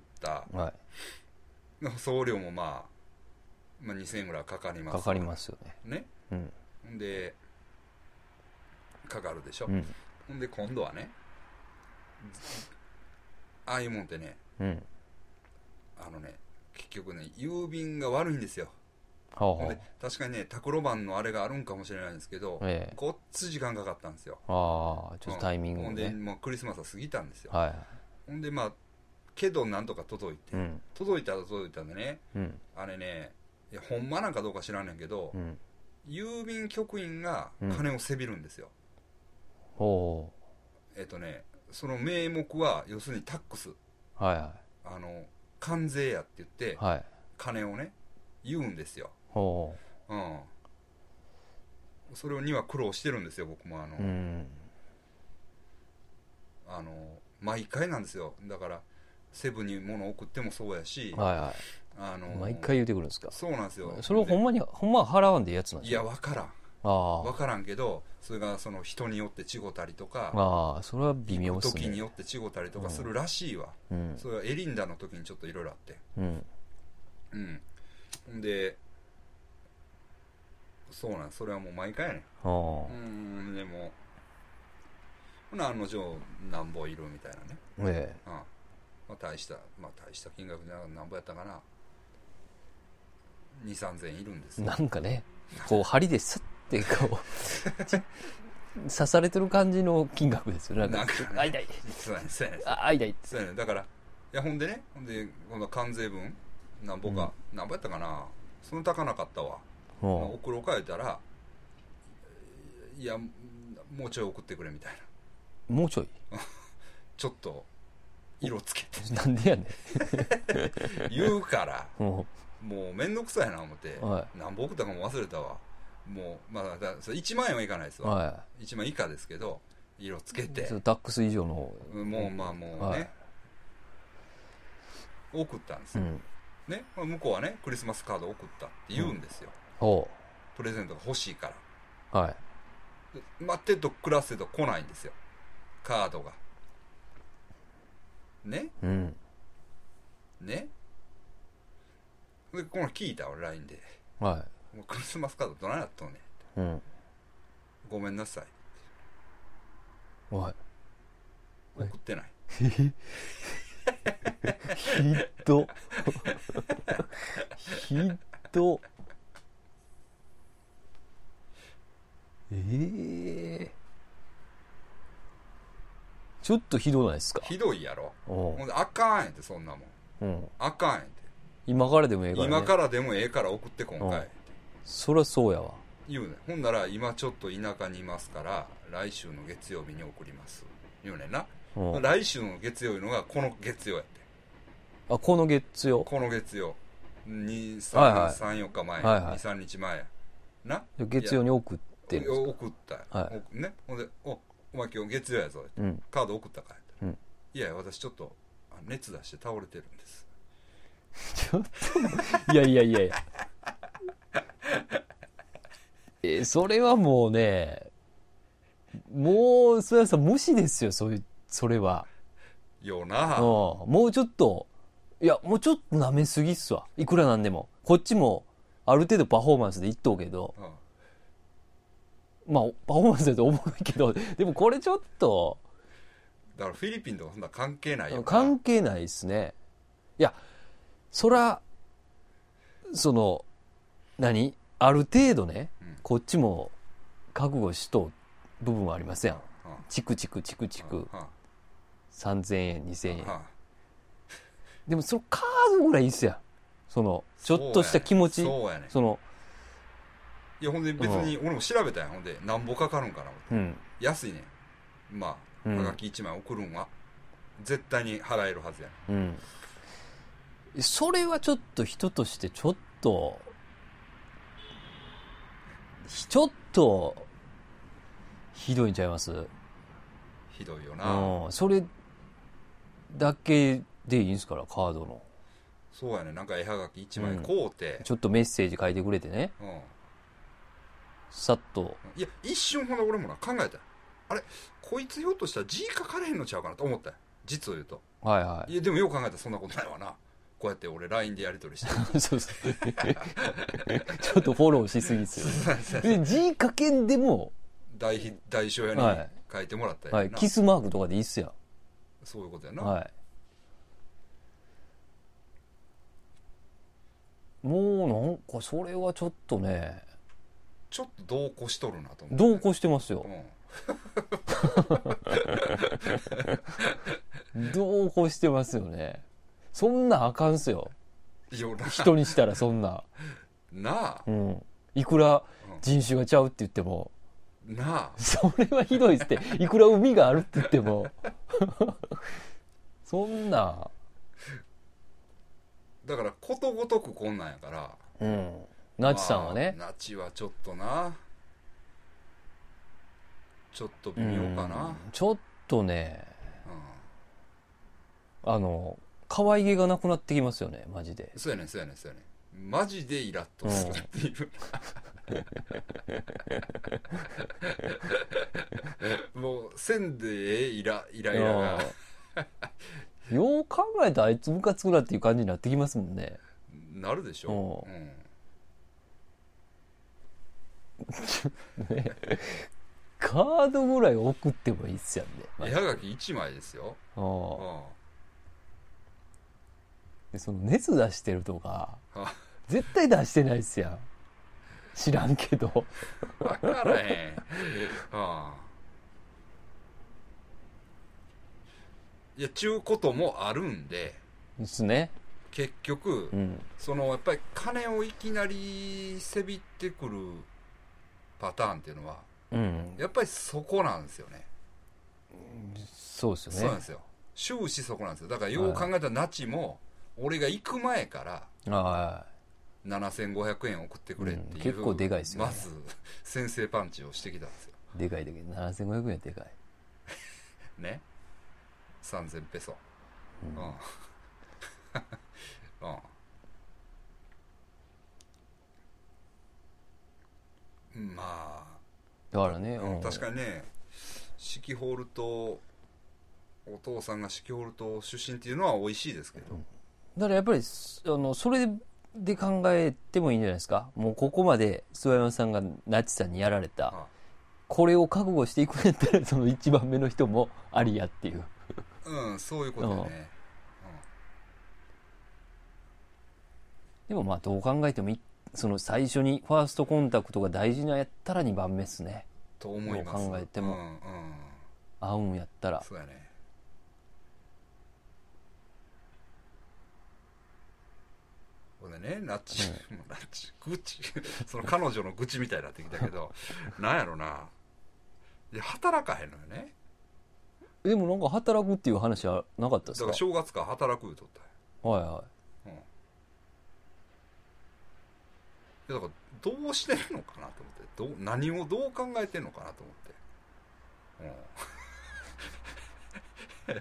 送料もまあ2000円ぐらいかかります。 かかりますよね。でかかるでしょ。で今度はね、ああいうもんってね、結局ね郵便が悪いんですよ。で確かにねタクロバンのあれがあるんかもしれないんですけど、ごっつ時間かかったんですよ。 ちょっとタイミングもね。 ほんでもうクリスマスは過ぎたんですよ。ほんでまあけどなんとか届いて、届いたんでね、あれね、いやほんまなんかどうか知らんねんけど、郵便局員が金をせびるんですよ。その名目は要するにタックス、関税やって言って、金をね言うんですよ。それには苦労してるんですよ。僕も毎回なんですよ。だからセブンに物を送ってもそうやし、 毎回言うてくるんですか。 そうなんですよ。 それをほんまは払わんでやつなんですか。 いや分からんけど、それがその人によって違ったりとか、 それは微妙ですね。 時によって違ったりとかするらしいわ。それはエリンダの時にちょっといろいろあって、でそうなん、それはもう毎回やねん。でも案の定なんぼいるみたいなね。大した金額でなんぼやったかな、2,000-3,000円いるんですよ。 なんかね、こう針でスッてこう刺されてる感じの金額ですよ。なんかあいだい、あいだい、 だからいやほんでこの関税分なんぼやったかな、そんな高なかったわ。送ろうか言ったら、いやもうちょい送ってくれみたいな。もうちょいちょっと色つけてなんでやねん言うからもうめんどくさいな思って、何本送ったかも忘れたわ。もうまあ1万円はいかないですわ、1万以下ですけど色つけてタックス以上のもうまあもうね、送ったんですよ、ね、向こうはねクリスマスカード送ったって言うんですよ、プレゼントが欲しいから、待ってと暮らせと来ないんですよカードがね、ねでこの聞いた俺 LINE で、もうクリスマスカードどないなっとんねん、ごめんなさい、送ってないひどひどちょっとひどないですか。 ひどいやろ。あかんやんって、そんなもん、あかんやんって。 今からでもええから、ね、 今からでもええから送って今回、 そりゃそうやわ言うねん。ほんなら今ちょっと田舎にいますから来週の月曜日に送ります言うねんな。来週の月曜日のがこの月曜やって。 この月曜 3-4日前、2,3 日前やな。 月曜に送ってるんですか。 送った、ね、ほんでお前今日月曜やぞって、カード送ったかやった、いや私ちょっと熱出して倒れてるんです。 ちょっといやそれはもうね、もうそれはさ無視ですよ。それはよな。 もうちょっと、いや、もうちょっと舐めすぎっすわ。いくらなんでも。こっちも、ある程度パフォーマンスでいっとうけど、まあ、パフォーマンスだとおもろいけど、でもこれちょっと、 だからフィリピンとかそんな関係ないよな。 関係ないっすね。いや、そら、ある程度ね、こっちも覚悟しとう部分はありますやん。チクチク、3000円、2000円。でもそのカードぐらいいいっすやん。ちょっとした気持ち。 そうやね。いや、ほんで別に、俺も調べたやん。ほんで、なんぼかかるんかな。安いねん。まあ、はがき1枚送るんは、絶対に払えるはずやねん。 それはちょっと人としてちょっとひどいんちゃいます？ ひどいよな。 それだけでいいんすから、カードの。 そうやね。なんか絵はがき1枚買うて、 ちょっとメッセージ書いてくれてね。さっと。 いや、一瞬ほんで俺もな、考えた。あれ、こいつひょっとしたら字書かれへんのちゃうかなと思ったよ。実を言うと。 はいはい。 いや、でもよく考えたらそんなことないわな。こうやって俺 LINE でやり取りしてる。 そうちょっとフォローしすぎっすよね。で、字書けんでも、 代書屋に書いてもらったやんな。 はい。キスマークとかでいいっすよ。 そういうことやな。 はい。もうなんかそれはちょっとね、 ちょっと同行しとるなと思って。 同行してますよ。同行してますよね。そんなあかんすよ。人にしたらそんな。 なあ。 いくら人種がちゃうって言っても。 なあ。 それはひどいっすって。いくら海があるって言っても。そんな。 だからことごとくこんなんやから。 ナチさんはね。 ナチはちょっとな。ちょっと微妙かな。 ちょっとね、可愛げがなくなってきますよね、マジで。 そうやね。マジでイラッとするっていう。もう、せんでええイライラが。 よう考えたらあいつムカつくなっていう感じになってきますもんね。 なるでしょ。 ね、カードぐらい送ってもいいっすやんね。 絵はがき1枚ですよ。 で熱出してるとか絶対出してないっすやん。知らんけど分からへん。いやちゅうこともあるんでですね。 結局、やっぱり金をいきなりせびってくるパターンっていうのは、やっぱりそこなんですよね。 そうですよね。 そうなんですよ。終始そこなんですよ。だからよう考えたらナチも俺が行く前から7500円送ってくれっていう、 結構でかいですよね。 まず先制パンチをしてきたんですよ。 でかい7500円でかいね。3000ペソ。まあだからね、 確かにね、シキホール島、お父さんがシキホール島出身っていうのは美味しいですけど、 だからやっぱりそれで考えてもいいんじゃないですか。もうここまで諏訪山さんがナチさんにやられた、これを覚悟していくんやったらその一番目の人もありやっていうそういうことだね。 でもまあどう考えても最初にファーストコンタクトが大事なやったら2番目っすね。 と思います。 どう考えても、合うんやったら。 そうやね。これね、ナッチ愚痴その彼女の愚痴みたいになってきたけどなんやろな、いや働かへんのよね。 でもなんか働くっていう話はなかったですか。 だから正月から働く言うとったはいはい、 だからどうしてるのかなと思って、何をどう考えてんのかなと思って、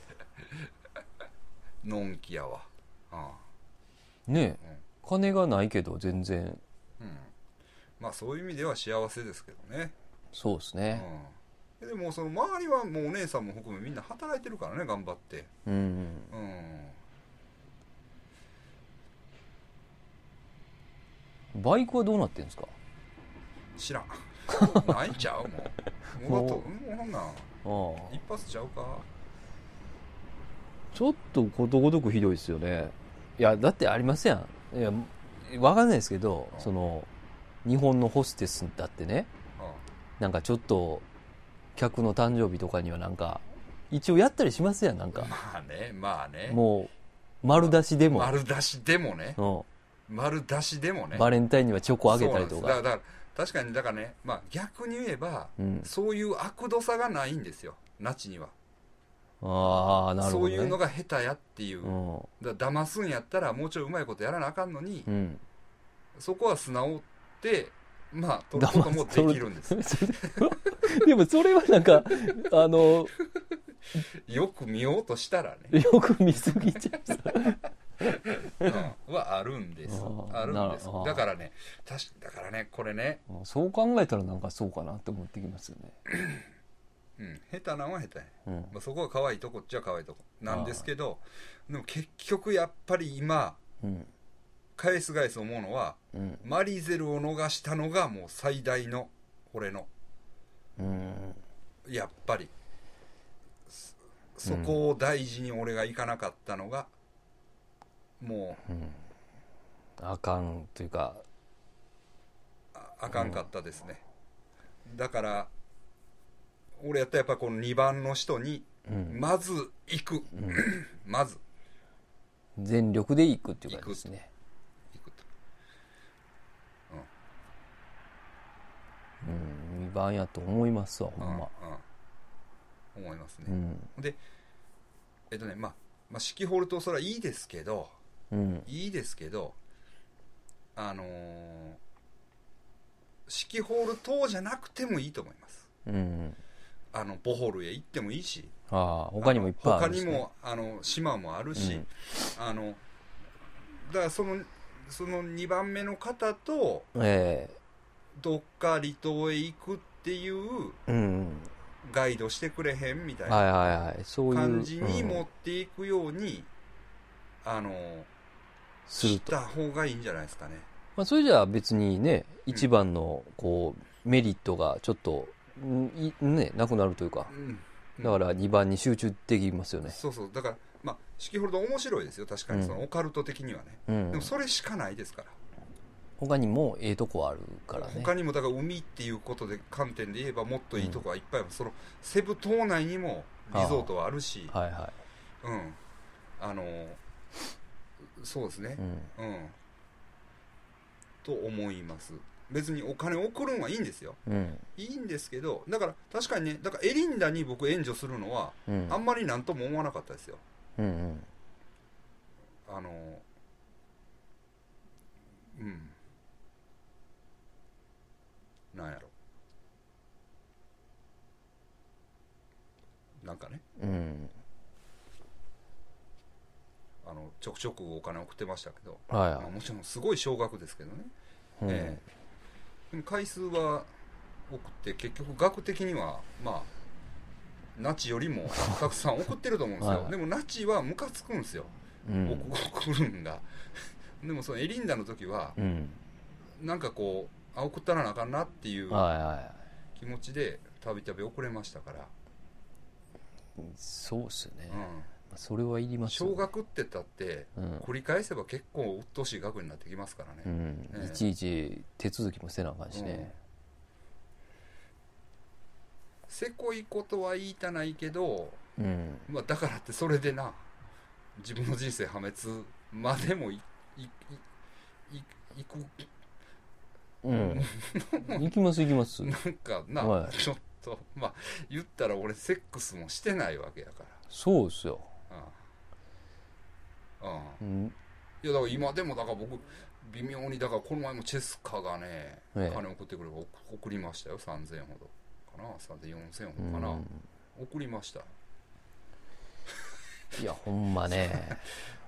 のんきやわ。 ねえ、金がないけど全然、 まあそういう意味では幸せですけどね。 そうですね。 でもその周りはもうお姉さんも含めみんな働いてるからね、頑張って。 バイクはどうなってんですか？ 知らん。ないんちゃう？もうだともうほんなん一発ちゃうか。 ちょっとことごとくひどいですよね。いやだってありますやん。いやわかんないですけど、その日本のホステスだってね、なんかちょっと客の誕生日とかにはなんか一応やったりしますやん。なんかまあねもう丸出しでも、 丸出しでもね、 バレンタインにはチョコあげたりとか。 だから確かにだからね、まあ逆に言えば、そういう悪度さがないんですよ、ナチには。 ああ、なるほど、ね、 そういうのが下手やっていう、騙すんやったらもうちょいうまいことやらなあかんのに、そこは素直ってまあ取ることもできるんですでもそれはなんかよく見ようとしたらね、 よく見すぎちゃうはあるんです。だからねこれね、 そう考えたらなんかそうかなって思ってきますよね。 下手なんは下手や、まあ、そこは可愛いとこっちゃ可愛いとこなんですけど、でも結局やっぱり今、返す思うのは、マリゼルを逃したのがもう最大の俺の、やっぱりそこを大事に俺がいかなかったのがもう、あかんというかあかんかったですね。だから俺やったらやっぱこの2番の人にまず行く、まず全力で行くっていう感じですね。 行くと、 2番やと思いますわ、ほんま。 思いますね。でまあ指揮ホールとそれはいいですけど、いいですけど、指揮ホール等じゃなくてもいいと思います。ボホールへ行ってもいいし、 他にもいっぱいあるし、ね、 他にも島もあるし、だからその2番目の方と、どっか離島へ行くっていうガイドしてくれへんみたいな感じに持っていくようにした方がいいんじゃないですかね。 まあ、それじゃあ別にね、一番のこうメリットがちょっとね、なくなるというか、だから2番に集中できますよね。 そうだからまあ指揮ホルダー面白いですよ、確かにそのオカルト的にはね、でもそれしかないですから。 他にもええとこあるからね。 他にもだから海っていうことで観点で言えばもっといいとこはいっぱいある、そのセブ島内にもリゾートはあるし、そうですね、と思います。別にお金送るんはいいんですよ、いいんですけど、だから確かにね、だからエリンダに僕援助するのは、あんまりなんとも思わなかったですよ。なんやろ、なんかね、ちょくちょくお金送ってましたけど、もちろんすごい少額ですけどね、でも回数は送って結局額的にはまあナチよりもたくさん送ってると思うんですよ。でもナチはムカつくんですよ、送るんがでもそのエリンダの時は、なんかこう送ったらなあかんなっていう気持ちでたびたび送れましたから。 そうっすよね、それはいりますよね。 少額って言ったって、繰り返せば結構うっとうしい額になってきますからね、 いちいち手続きもせなあかんしね、 せこいことは言いたないけど、まあ、だからってそれでな自分の人生破滅までもいく行きますなんかな、ちょっとまあ言ったら俺セックスもしてないわけやから。 そうですよ。 いやだから今でもだから僕微妙に、だからこの前もチェスカがね、金送ってくれば送りましたよ。3000円ほどかな、3000、4000円ほどかな、送りました。 いやほんま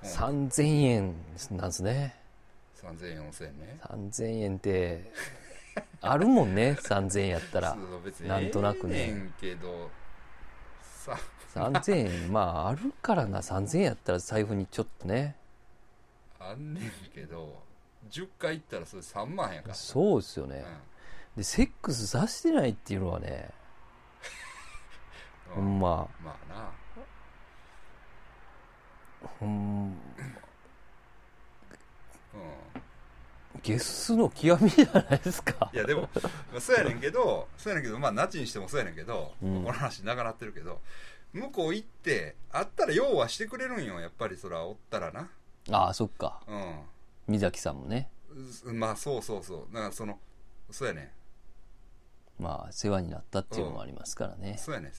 ね、3000円なんですね。 3000円4000円ね。 3000円ってあるもんね3000円やったら別になんとなくねええねんけどさ 3000円まああるからな3000円やったら財布にちょっとねあんねんけど10回行ったらそれ3万やからそうですよね、でセックスさしてないっていうのはねほんままあなゲスの極みじゃないですか。 いやでも、そうやねんけどまあナチにしてもそうやねんけど、この話長なってるけど向こう行って会ったら用はしてくれるんよやっぱりそらおったらな。 ああそっか、水崎さんもねまあそうだからそうやねんまあ世話になったっていうのもありますからね、 そうやね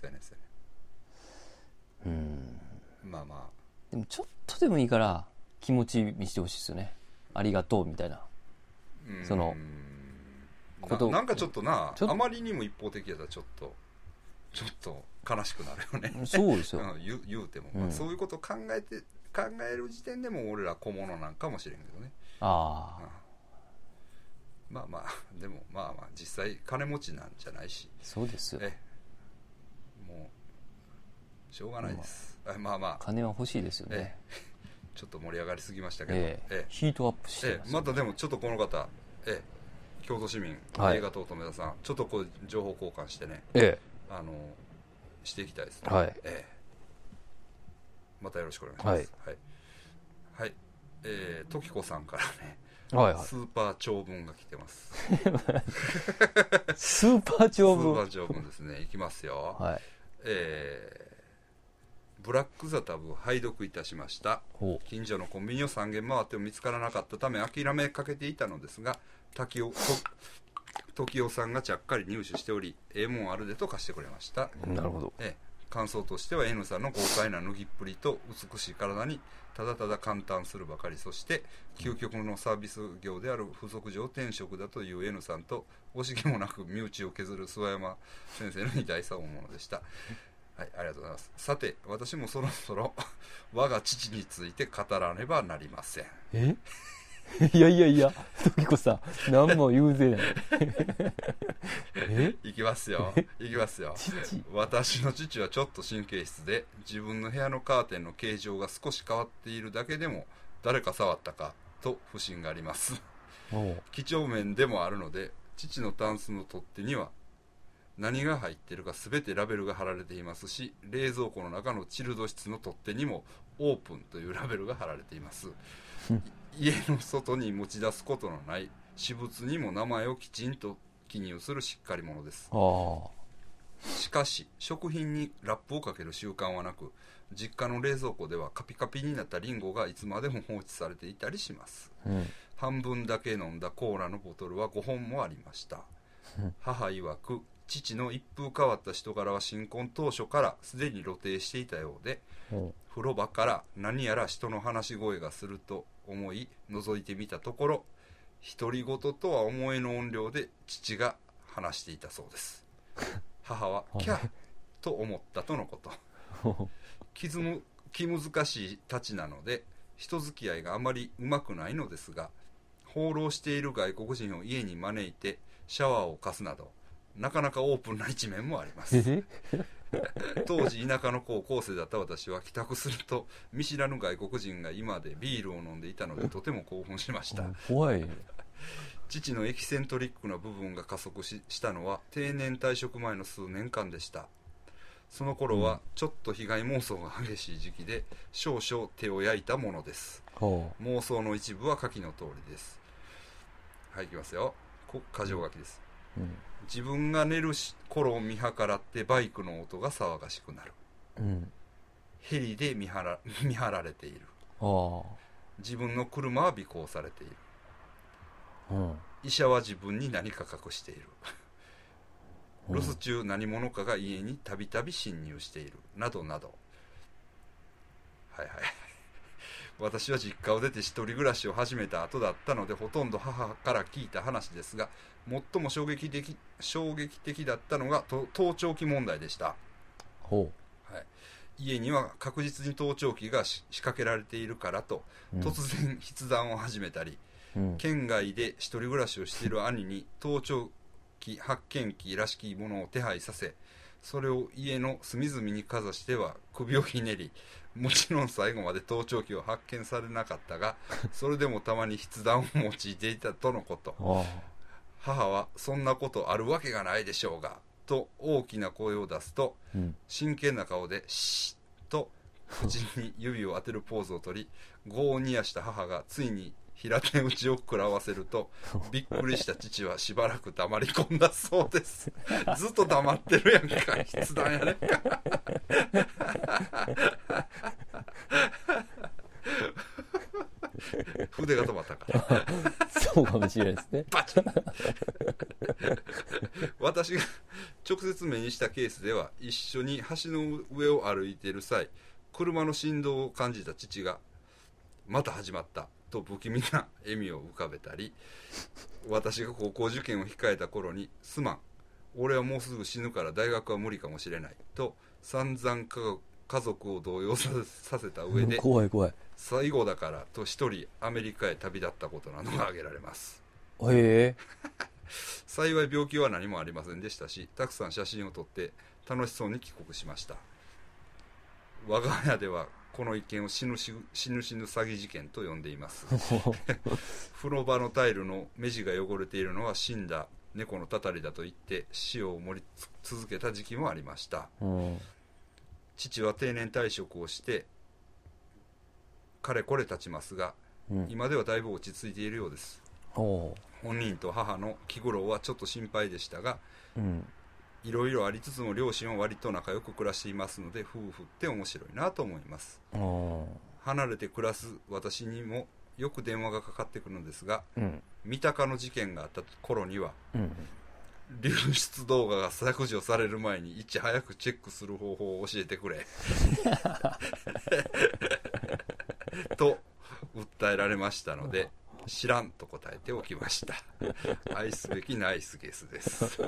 まあまあでもちょっとでもいいから気持ち見せてほしいですよね。ありがとうみたいなそのことなんかちょっとなあまりにも一方的やったらちょっと悲しくなるよね。 そうですよ、 言うても、まあ、そういうことを考える時点でも俺ら小物なんかもしれんけどね。まあでもまあ実際金持ちなんじゃないしそうですよもうしょうがないです、まあ金は欲しいですよね、 ちょっと盛り上がりすぎましたけど、 ヒートアップしてます、 またでもちょっとこの方、京都市民、映画と乙女田さんちょっとこう情報交換してね、していきたいですね、またよろしくお願いします。はい、時子さんからね、スーパー長文が来てますスーパー長文ですね。いきますよ、ブラックザタブ拝読いたしました。近所のコンビニを3軒回っても見つからなかったため諦めかけていたのですが時代さんがちゃっかり入手しておりもんあるでと貸してくれました。 なるほど、 感想としては N さんの豪快な脱ぎっぷりと美しい体にただただ感嘆するばかり、そして究極のサービス業である付属上転職だという N さんと惜しげもなく身内を削る諏訪山先生の偉大さを思うものでした。はい、ありがとうございます。さて私もそろそろ我が父について語らねばなりません。 いや時子さん何も言うぜないいきますよ私の父はちょっと神経質で自分の部屋のカーテンの形状が少し変わっているだけでも誰か触ったかと不審があります几帳面でもあるので父のタンスの取っ手には何が入っているか全てラベルが貼られていますし、冷蔵庫の中のチルド室の取っ手にもオープンというラベルが貼られています家の外に持ち出すことのない私物にも名前をきちんと記入するしっかり者です。しかし食品にラップをかける習慣はなく、実家の冷蔵庫ではカピカピになったリンゴがいつまでも放置されていたりします、半分だけ飲んだコーラのボトルは5本もありました、母曰く父の一風変わった人柄は新婚当初からすでに露呈していたようで、風呂場から何やら人の話し声がすると思い覗いてみたところ、独り言とは思えぬ音量で父が話していたそうです母はキャーと思ったとのこと気難しいたちなので人付き合いがあまりうまくないのですが、放浪している外国人を家に招いてシャワーを貸すなどなかなかオープンな一面もあります当時田舎の高校生だった私は帰宅すると見知らぬ外国人が居間でビールを飲んでいたのでとても興奮しました怖い父のエキセントリックな部分が加速したのは定年退職前の数年間でした。その頃はちょっと被害妄想が激しい時期で少々手を焼いたものです。妄想の一部は下記の通りです。はい、いきますよ。箇条書きです、自分が寝る頃を見計らってバイクの音が騒がしくなる、ヘリで見張られている、自分の車は尾行されている、医者は自分に何か隠している留守中何者かが家にたびたび侵入しているなどなど。私は実家を出て一人暮らしを始めた後だったのでほとんど母から聞いた話ですが、最も衝撃的だったのが盗聴器問題でした。家には確実に盗聴器が仕掛けられているからと、突然筆談を始めたり、 県外で一人暮らしをしている兄に盗聴器発見器らしきものを手配させ、それを家の隅々にかざしては首をひねり、もちろん最後まで盗聴器を発見されなかったが、それでもたまに筆談を用いていたとのこと。母はそんなことあるわけがないでしょうがと大きな声を出すと、真剣な顔でシッと口に指を当てるポーズをとり、業を煮やした母がついに平手打ちを食らわせると、びっくりした父はしばらく黙り込んだそうです。ずっと黙ってるやんか、筆談やねんか。筆が止まったからそうかもしれないですね。 バチン私が直接目にしたケースでは、一緒に橋の上を歩いている際、車の振動を感じた父がまた始まったと不気味な笑みを浮かべたり、私が高校受験を控えた頃にすまん、俺はもうすぐ死ぬから大学は無理かもしれないと散々家族を動揺させた上で、 怖い怖い、 最後だからと一人アメリカへ旅立ったことなどが挙げられます。 へえ。 幸い病気は何もありませんでしたし、たくさん写真を撮って楽しそうに帰国しました。我が家ではこの一件を死ぬ死ぬ詐欺事件と呼んでいます。風呂場のタイルの目地が汚れているのは死んだ猫のたたりだと言って塩を盛り続けた時期もありました。父は定年退職をしてかれこれ経ちますが、今ではだいぶ落ち着いているようです。本人と母の気苦労はちょっと心配でしたが、いろいろありつつも両親は割と仲良く暮らしていますので、夫婦って面白いなと思います。離れて暮らす私にもよく電話がかかってくるのですが、三鷹の事件があった頃には、流出動画が削除される前にいち早くチェックする方法を教えてくれと訴えられましたので、知らんと答えておきました。愛すべきナイスゲスです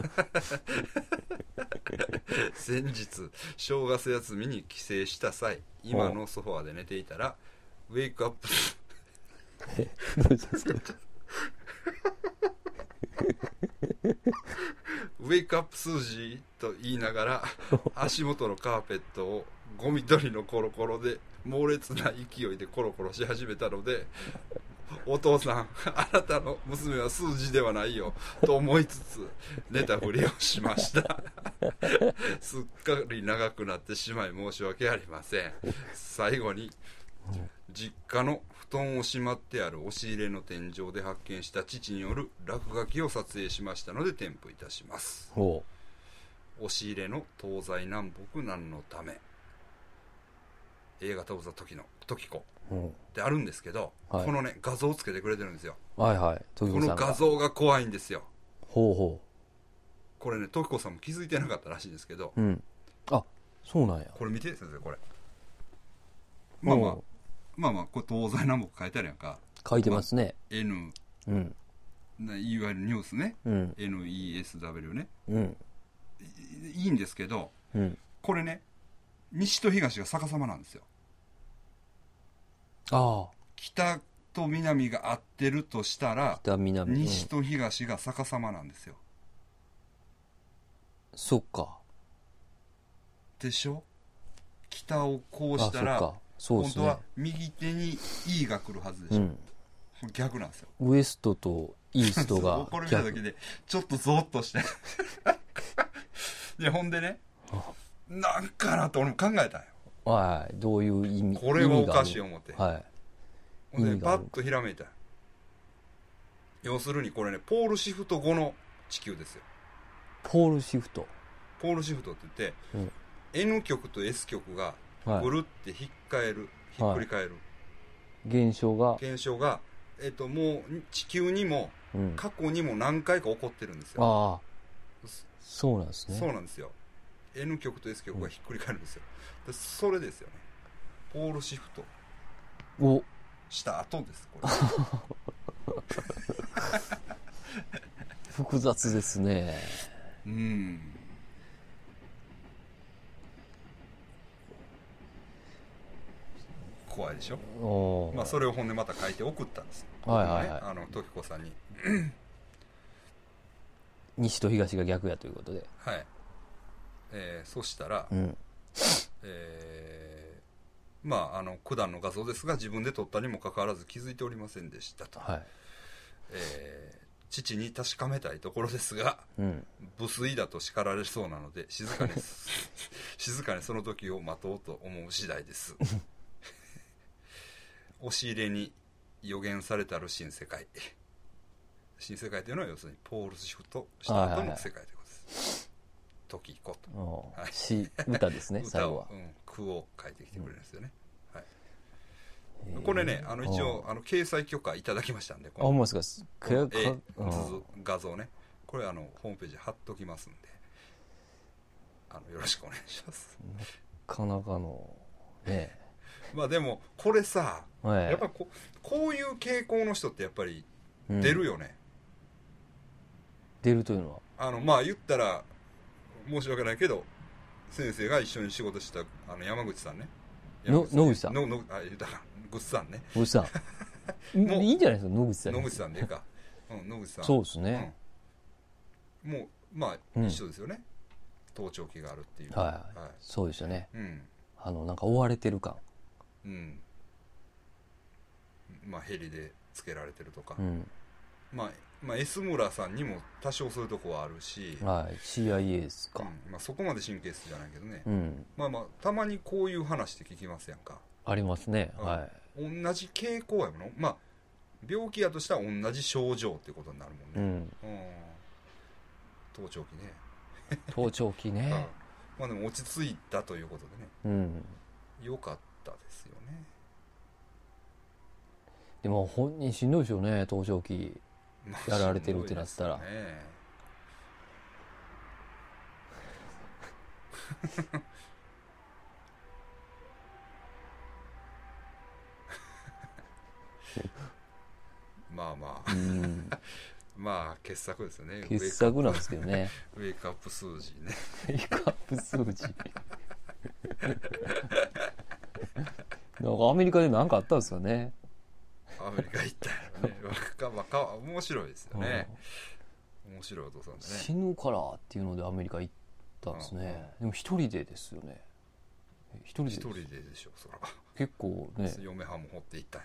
先日正月休みに帰省した際、今のソファーで寝ていたらウェイクアップウェイクアップ数字と言いながら足元のカーペットをゴミ取りのコロコロで猛烈な勢いでコロコロし始めたので、お父さん、あなたの娘は数字ではないよと思いつつ寝たふりをしましたすっかり長くなってしまい申し訳ありません。最後に、実家の布団をしまってある押し入れの天井で発見した父による落書きを撮影しましたので添付いたします。押し入れの東西南北何のため、映画「飛ぶぞ時子」ってあるんですけど、このね画像をつけてくれてるんですよ。この画像が怖いんですよ。これね、時子さんも気づいてなかったらしいんですけど、 あ、そうなんや。 これ見て先生、これまあこれ東西南北書いてあるやんか。 書いてますね。 N、いわゆるニュースね、NESW ね、いいんですけど、これね、西と東が逆さまなんですよ。北と南が合ってるとしたら、西と東が逆さまなんですよ。 そっか。 でしょ。北をこうしたら、本当は右手に E が来るはずでしょ。逆なんですよ。 ウエストとイーストがこれ見ただけでちょっとゾーッとしてで、ほんでね、なんかなと俺も考えたんよ。 どういう意味。 これはおかしい思って。ほんでパッとひらめいた。要するにこれね、ポールシフト後の地球ですよ。 ポールシフトって言って、N 極と S 極がぐるってひっくり返る、 現象が、 もう地球にも過去にも何回か起こってるんですよ。 そうなんですね。 そうなんですよ。N 極と S 極がひっくり返るんですよ。でそれですよね。ポールシフトをした後です、これ複雑ですね。 怖いでしょ。まあ、それを本でまた書いて送ったんです、 はいはいはい、 時子さんに西と東が逆やということで、 はい、そしたら、まあ九段の画像ですが自分で撮ったにもかかわらず気づいておりませんでしたと、はい、父に確かめたいところですが、無粋だと叱られそうなので静かに静かにその時を待とうと思う次第です押し入れに予言されたる新世界、新世界というのは要するにポールシフトした後の世界ということです。時子と、 はい、歌ですね最後は、 句を書いてきてくれるんですよね、はい、これね一応掲載許可いただきましたんで、 この画像ね、これホームページ貼っときますんでよろしくお願いします。 なかなかのねまあでもこれさ、やっぱりこういう傾向の人ってやっぱり出るよね、 出るというのはまあ言ったら申し訳ないけど先生が一緒に仕事した山口さんね、 野口さん言ったかぐっさんね、 ぐっさんいいんじゃないですか野口さん、 野口さんでいいか、野口さん、 そうですね、 もうまあ一緒ですよね、盗聴器があるっていう、 はい、そうですよね、なんか追われてる感、 まあヘリでつけられてるとか、まあ S 村さんにも多少そういうとこはあるし、 はい、CIA ですか、 まあ、そこまで神経質じゃないけどね、まあまあたまにこういう話って聞きますやんか、 ありますね、はい、 同じ傾向やもの、まあ病気やとしたら同じ症状ってことになるもんね、盗聴器ね盗聴器ねまあでも落ち着いたということでね、よかったですよね。 でも本人しんどいでしょうね、盗聴器やられてるってなったら、 まあまあまあ傑作ですよね、 傑作なんですけどねウェイクアップ数字ねウェイクアップ数字なんかアメリカで何かあったんですよね、 アメリカ行ったよね面白いですよね、面白いお父さんでね、 死ぬからっていうのでアメリカ行ったんですね、でも一人でですよね、一人ででしょ、そら結構ね、 嫁はんも掘っていったんや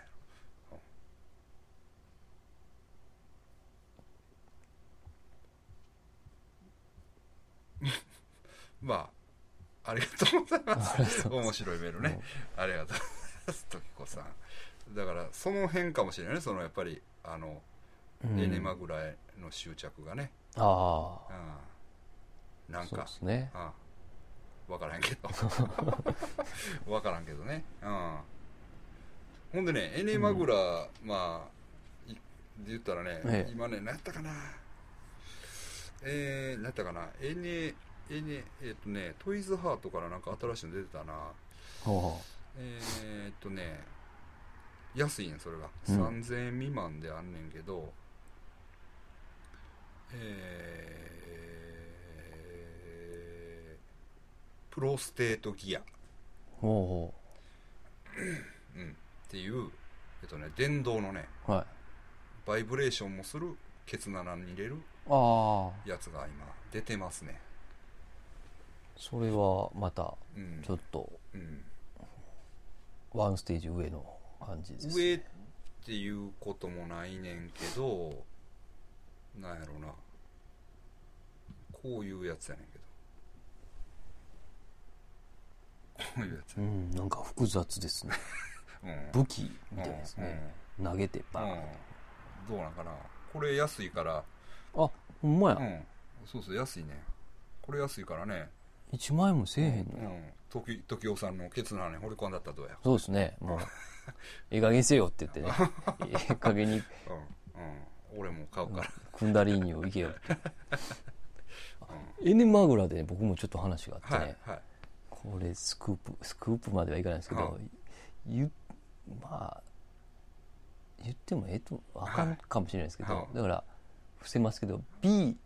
ろまあありがとうございます面白いメールね、ありがとうございます時子さん。だからその辺かもしれないね、そのやっぱりエネマぐらいの執着がね、なんかそうですね、分からんけど分からんけどね、ほんでねエネマグラ、まあで言ったらね、今ね何やったかな、何やったかな、トイズハートからなんか新しいの出てたな、安いねんそれが、3000円未満であんねんけど、プロステートギアっていう、電動のね、バイブレーションもするケツ穴に入れるやつが今出てますね。 それはまたちょっとワンステージ上の感じですね。 上っていうこともないねんけど、なんやろな、こういうやつやねんけど、こういうやつ、 なんか複雑ですね武器みたいですね、投げてバーン、 どうなんかな、これ安いから、 ほんまや、 そうそう安いね、これ安いからね、 1万円もせえへんのよ、 時生さんのケツの穴に掘り込んだったらどうや。 そうですね、もうええ加減せよって言ってねええ加減に俺も買うから、 クンダリーニを行けよってエネマグラで僕もちょっと話があってね、これスクープまではいかないんですけど、まあ言ってもあかんかもしれないですけど、だから伏せますけど B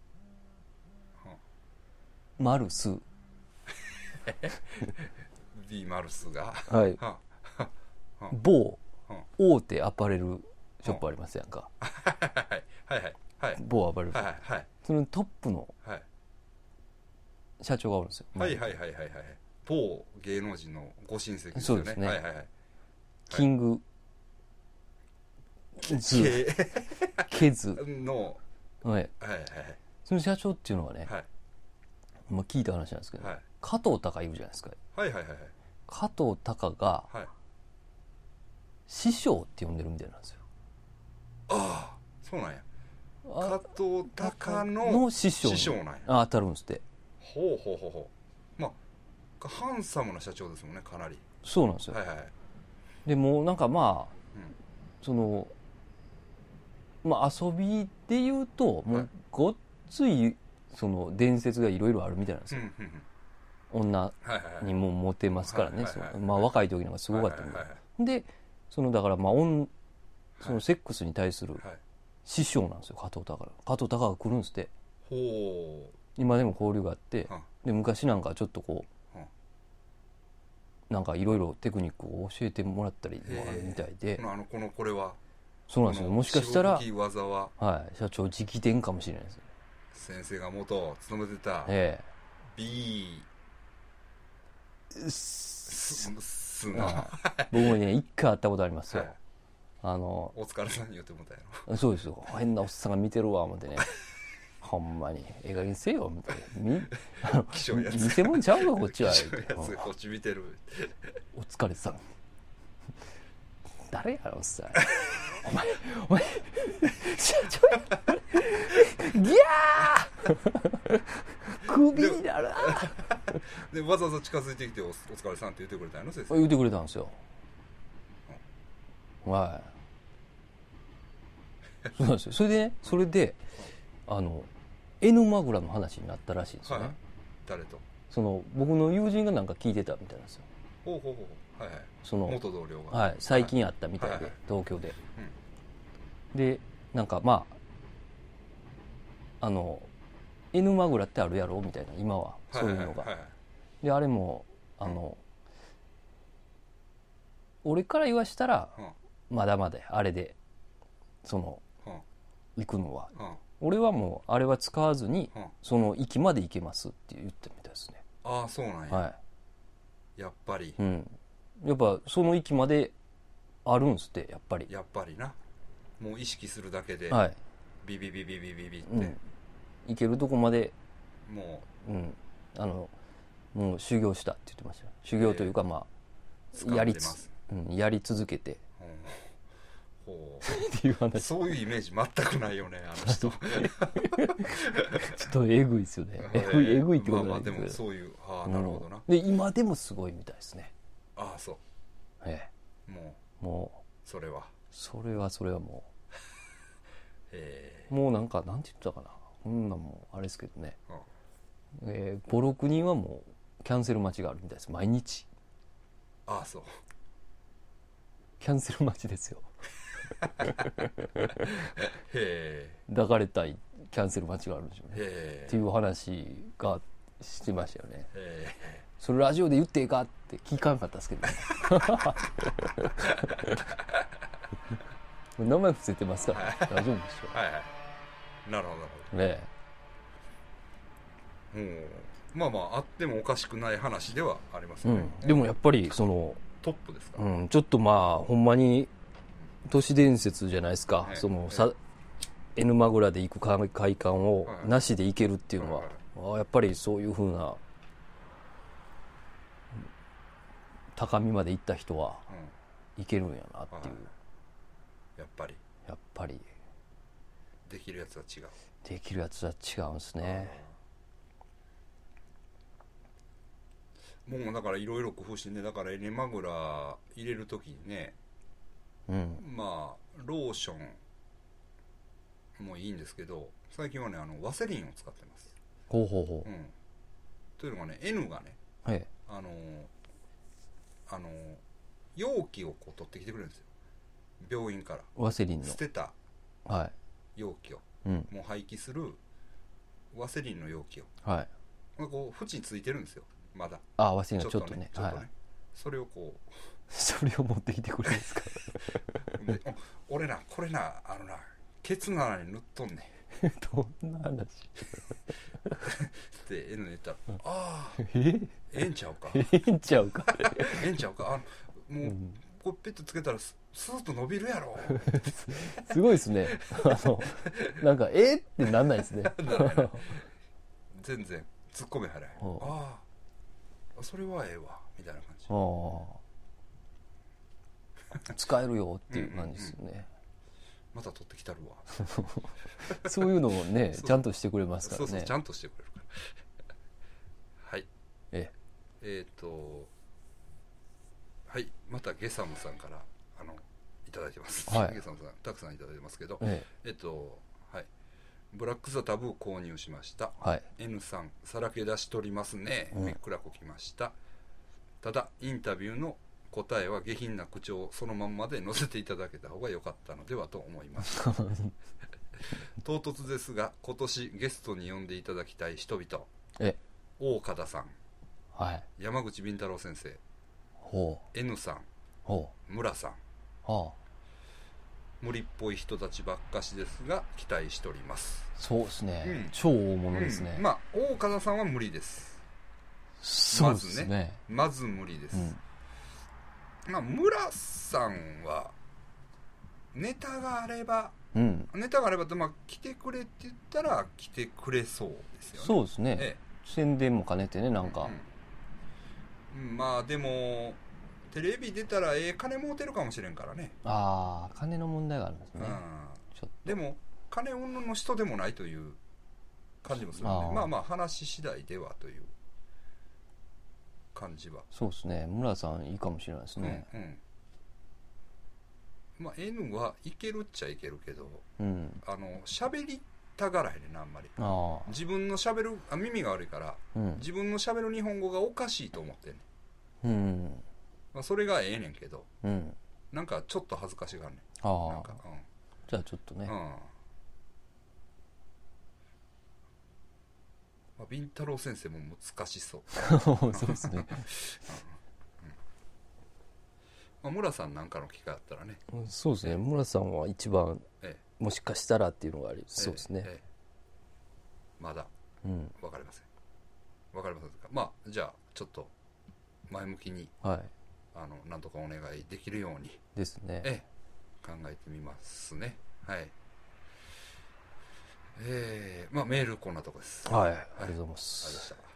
マルス B マルスが、 某大手アパレルショップありますやんか。 はいはいはい。 某アパレル。 はいはいはい。 そのトップの社長がおるんですよ。 はいはいはいはいはい。某芸能人のご親戚ですよね。 そうですね。 はいはいはい。 キングズケズの、 はいはいはいはい。 その社長っていうのはね、 はい。 まあ聞いた話なんですけど、 はい。 加藤隆いるじゃないですか。 はいはいはいはい。 加藤隆がはい。 師匠って呼んでるみたいなんですよ。 ああ、そうなんや。加あ藤隆の師匠なんや。 当たるんですって。 ほうほうほうほう。まあ、ハンサムな社長ですもんね、かなり。 そうなんですよ。 はいはい。 でもうなんかまあ、 うん、 そのまあ遊びで言うともうごっついその伝説がいろいろあるみたいなんですよ。 うんうんうん、 女にもモテますからね。まあ若い時のがすごかったんで。で、そのだからまあそのセックスに対する師匠なんですよ、加藤隆。加藤隆が来るんですって。 ほう。 今でも交流があって、で昔なんかちょっとこうなんかいろいろテクニックを教えてもらったりもあるみたいで、 これはそうなんですよ。もしかしたら、 技は、 はい、社長直伝かもしれないです。 先生が元勤めてた、B すな僕もね一回会ったことありますよ。 お疲れさんに言ってもらったやろ。 そうですよ。変なおっさんが見てるわ思ってね。ほんまにええ加減せよみたいな。見せ物ちゃうかこっちは。 こっち見てる。 お疲れさん。誰やろおっさん。お前社長や。ギャー首になるな。 でわざわざ近づいてきて お疲れさんって言ってくれたの先生。 言ってくれたんですよ。はい。そうなんですよ。それでN マグラの話になったらしいんですよね。はい、 誰と？ その僕の友人がなんか聞いてたみたいなんですよ。 ほうほうほう。はいはい。 その元同僚が。 はい。最近あったみたいで、はいはい、東京で、うん。でなんかまあN マグラってあるやろみたいな今はそういうのが。であれも俺から言わしたら、まだまだあれでその、行くのは、俺はもうあれは使わずに、その域まで行けますって言ってるみたいですね。 ああそうなんや。はい。やっぱり。 うん。やっぱその域まであるんすってやっぱり。 やっぱりな。もう意識するだけで。 はい。 ビビビビビビビって。 行けるとこまで。 もう。もう修行したって言ってましたよ。修行というかまあやり続けて、っていう話。 そういうイメージ全くないよねあの人。ちょっとえぐいですよね。えぐいってことないですけど。 まあでもそういうなるほどな。 で今でもすごいみたいですね。 ああそう。もうそれはもうもうなんかなんて言ったかな。こんなんもあれですけどね。5、6人はもうキャンセル待ちがあるみたいです。毎日。 ああそう。 キャンセル待ちですよ。抱かれたいキャンセル待ちがあるんでしょうね。っていう話がしてましたよね。それラジオで言っていいかって聞かなかったですけどね。名前伏せてますから、ね、大丈夫でしょ。 はいはい。なるほどねえ。まあまああってもおかしくない話ではありますよね。 でもやっぱりそのトップですか、 ちょっとまあほんまに都市伝説じゃないですか、そのN マグラで行く会館をなしで行けるっていうのは、やっぱりそういう風な高みまで行った人は行けるんやなっていう、 やっぱりできるやつは違うんですね。 もうだからいろいろ工夫してね、だからNマグラ入れるときにね、まあローションもいいんですけど、最近はねワセリンを使ってます。 ほうほうほう。 というのがね N がね、容器をこう取ってきてくれるんですよ、病院から。 ワセリンの捨てた容器を、もう廃棄するワセリンの容器を、こう縁ついてるんですよまだ。 ワセリンがちょっとね、 それをこうそれを持ってきてくれるんですかで俺なこれなケツの穴に塗っとんねんどんな話ってN に言ったら、ああええんちゃうかええんちゃうかえんちゃうかもう、こうペットつけたらスーッと伸びるやろすごいですねなんかってなんないですね全然突っ込めはらへん、ああそれはええわみたいな感じ、 使えるよっていう感じですよね、 また取ってきたるわそういうのもねちゃんとしてくれますからね。 そうちゃんとしてくれるからはいはいまたゲサムさんからいただいてます、 はい、 ゲサムさんたくさんいただいてますけど、 はいブラック・ザ・タブー購入しました、 はい、 N さんさらけ出しとりますね、めっくらこきました。ただインタビューの答えは下品な口調をそのまんまで載せていただけた方が良かったのではと思いました唐突ですが今年ゲストに呼んでいただきたい人々、大加田さん、 はい、 山口敏太郎先生、N さん、村さん、無理っぽい人たちばっかしですが期待しております。 そうですね、超大物ですね、 まあ大加田さんは無理です。 そうですね、 まず無理です、まあ村さんはネタがあれば、まあ、来てくれって言ったら来てくれそうですよね。 そうですね、宣伝も兼ねてね、なんか、 まあでもテレビ出たら金儲てるかもしれんからね。 金の問題があるんですね、 でも金云々の人でもないという感じもするので、まあまあ話次第ではという感じは。 そうですね、村さんいいかもしれないですね。 まあ N はいけるっちゃいけるけど、喋りたがらへんねんな、あんまり。自分の喋る耳が悪いから、自分の喋る日本語がおかしいと思ってんねん。まあ、それがええねんけど、なんかちょっと恥ずかしがるねん。なんか、 じゃあちょっとね、 まあ、ビンタロウ先生も難しそうそうですねまあ、村さんなんかの機会あったらね。 そうですね、村さんは一番、もしかしたらっていうのがありそうですね、 まだ分かりません、分かりませんか。まあじゃあちょっと前向きに、なんとかお願いできるようにですね、 考えてみますね。まあメールこんなとこです。 ありがとうございます。 ありがとうございました。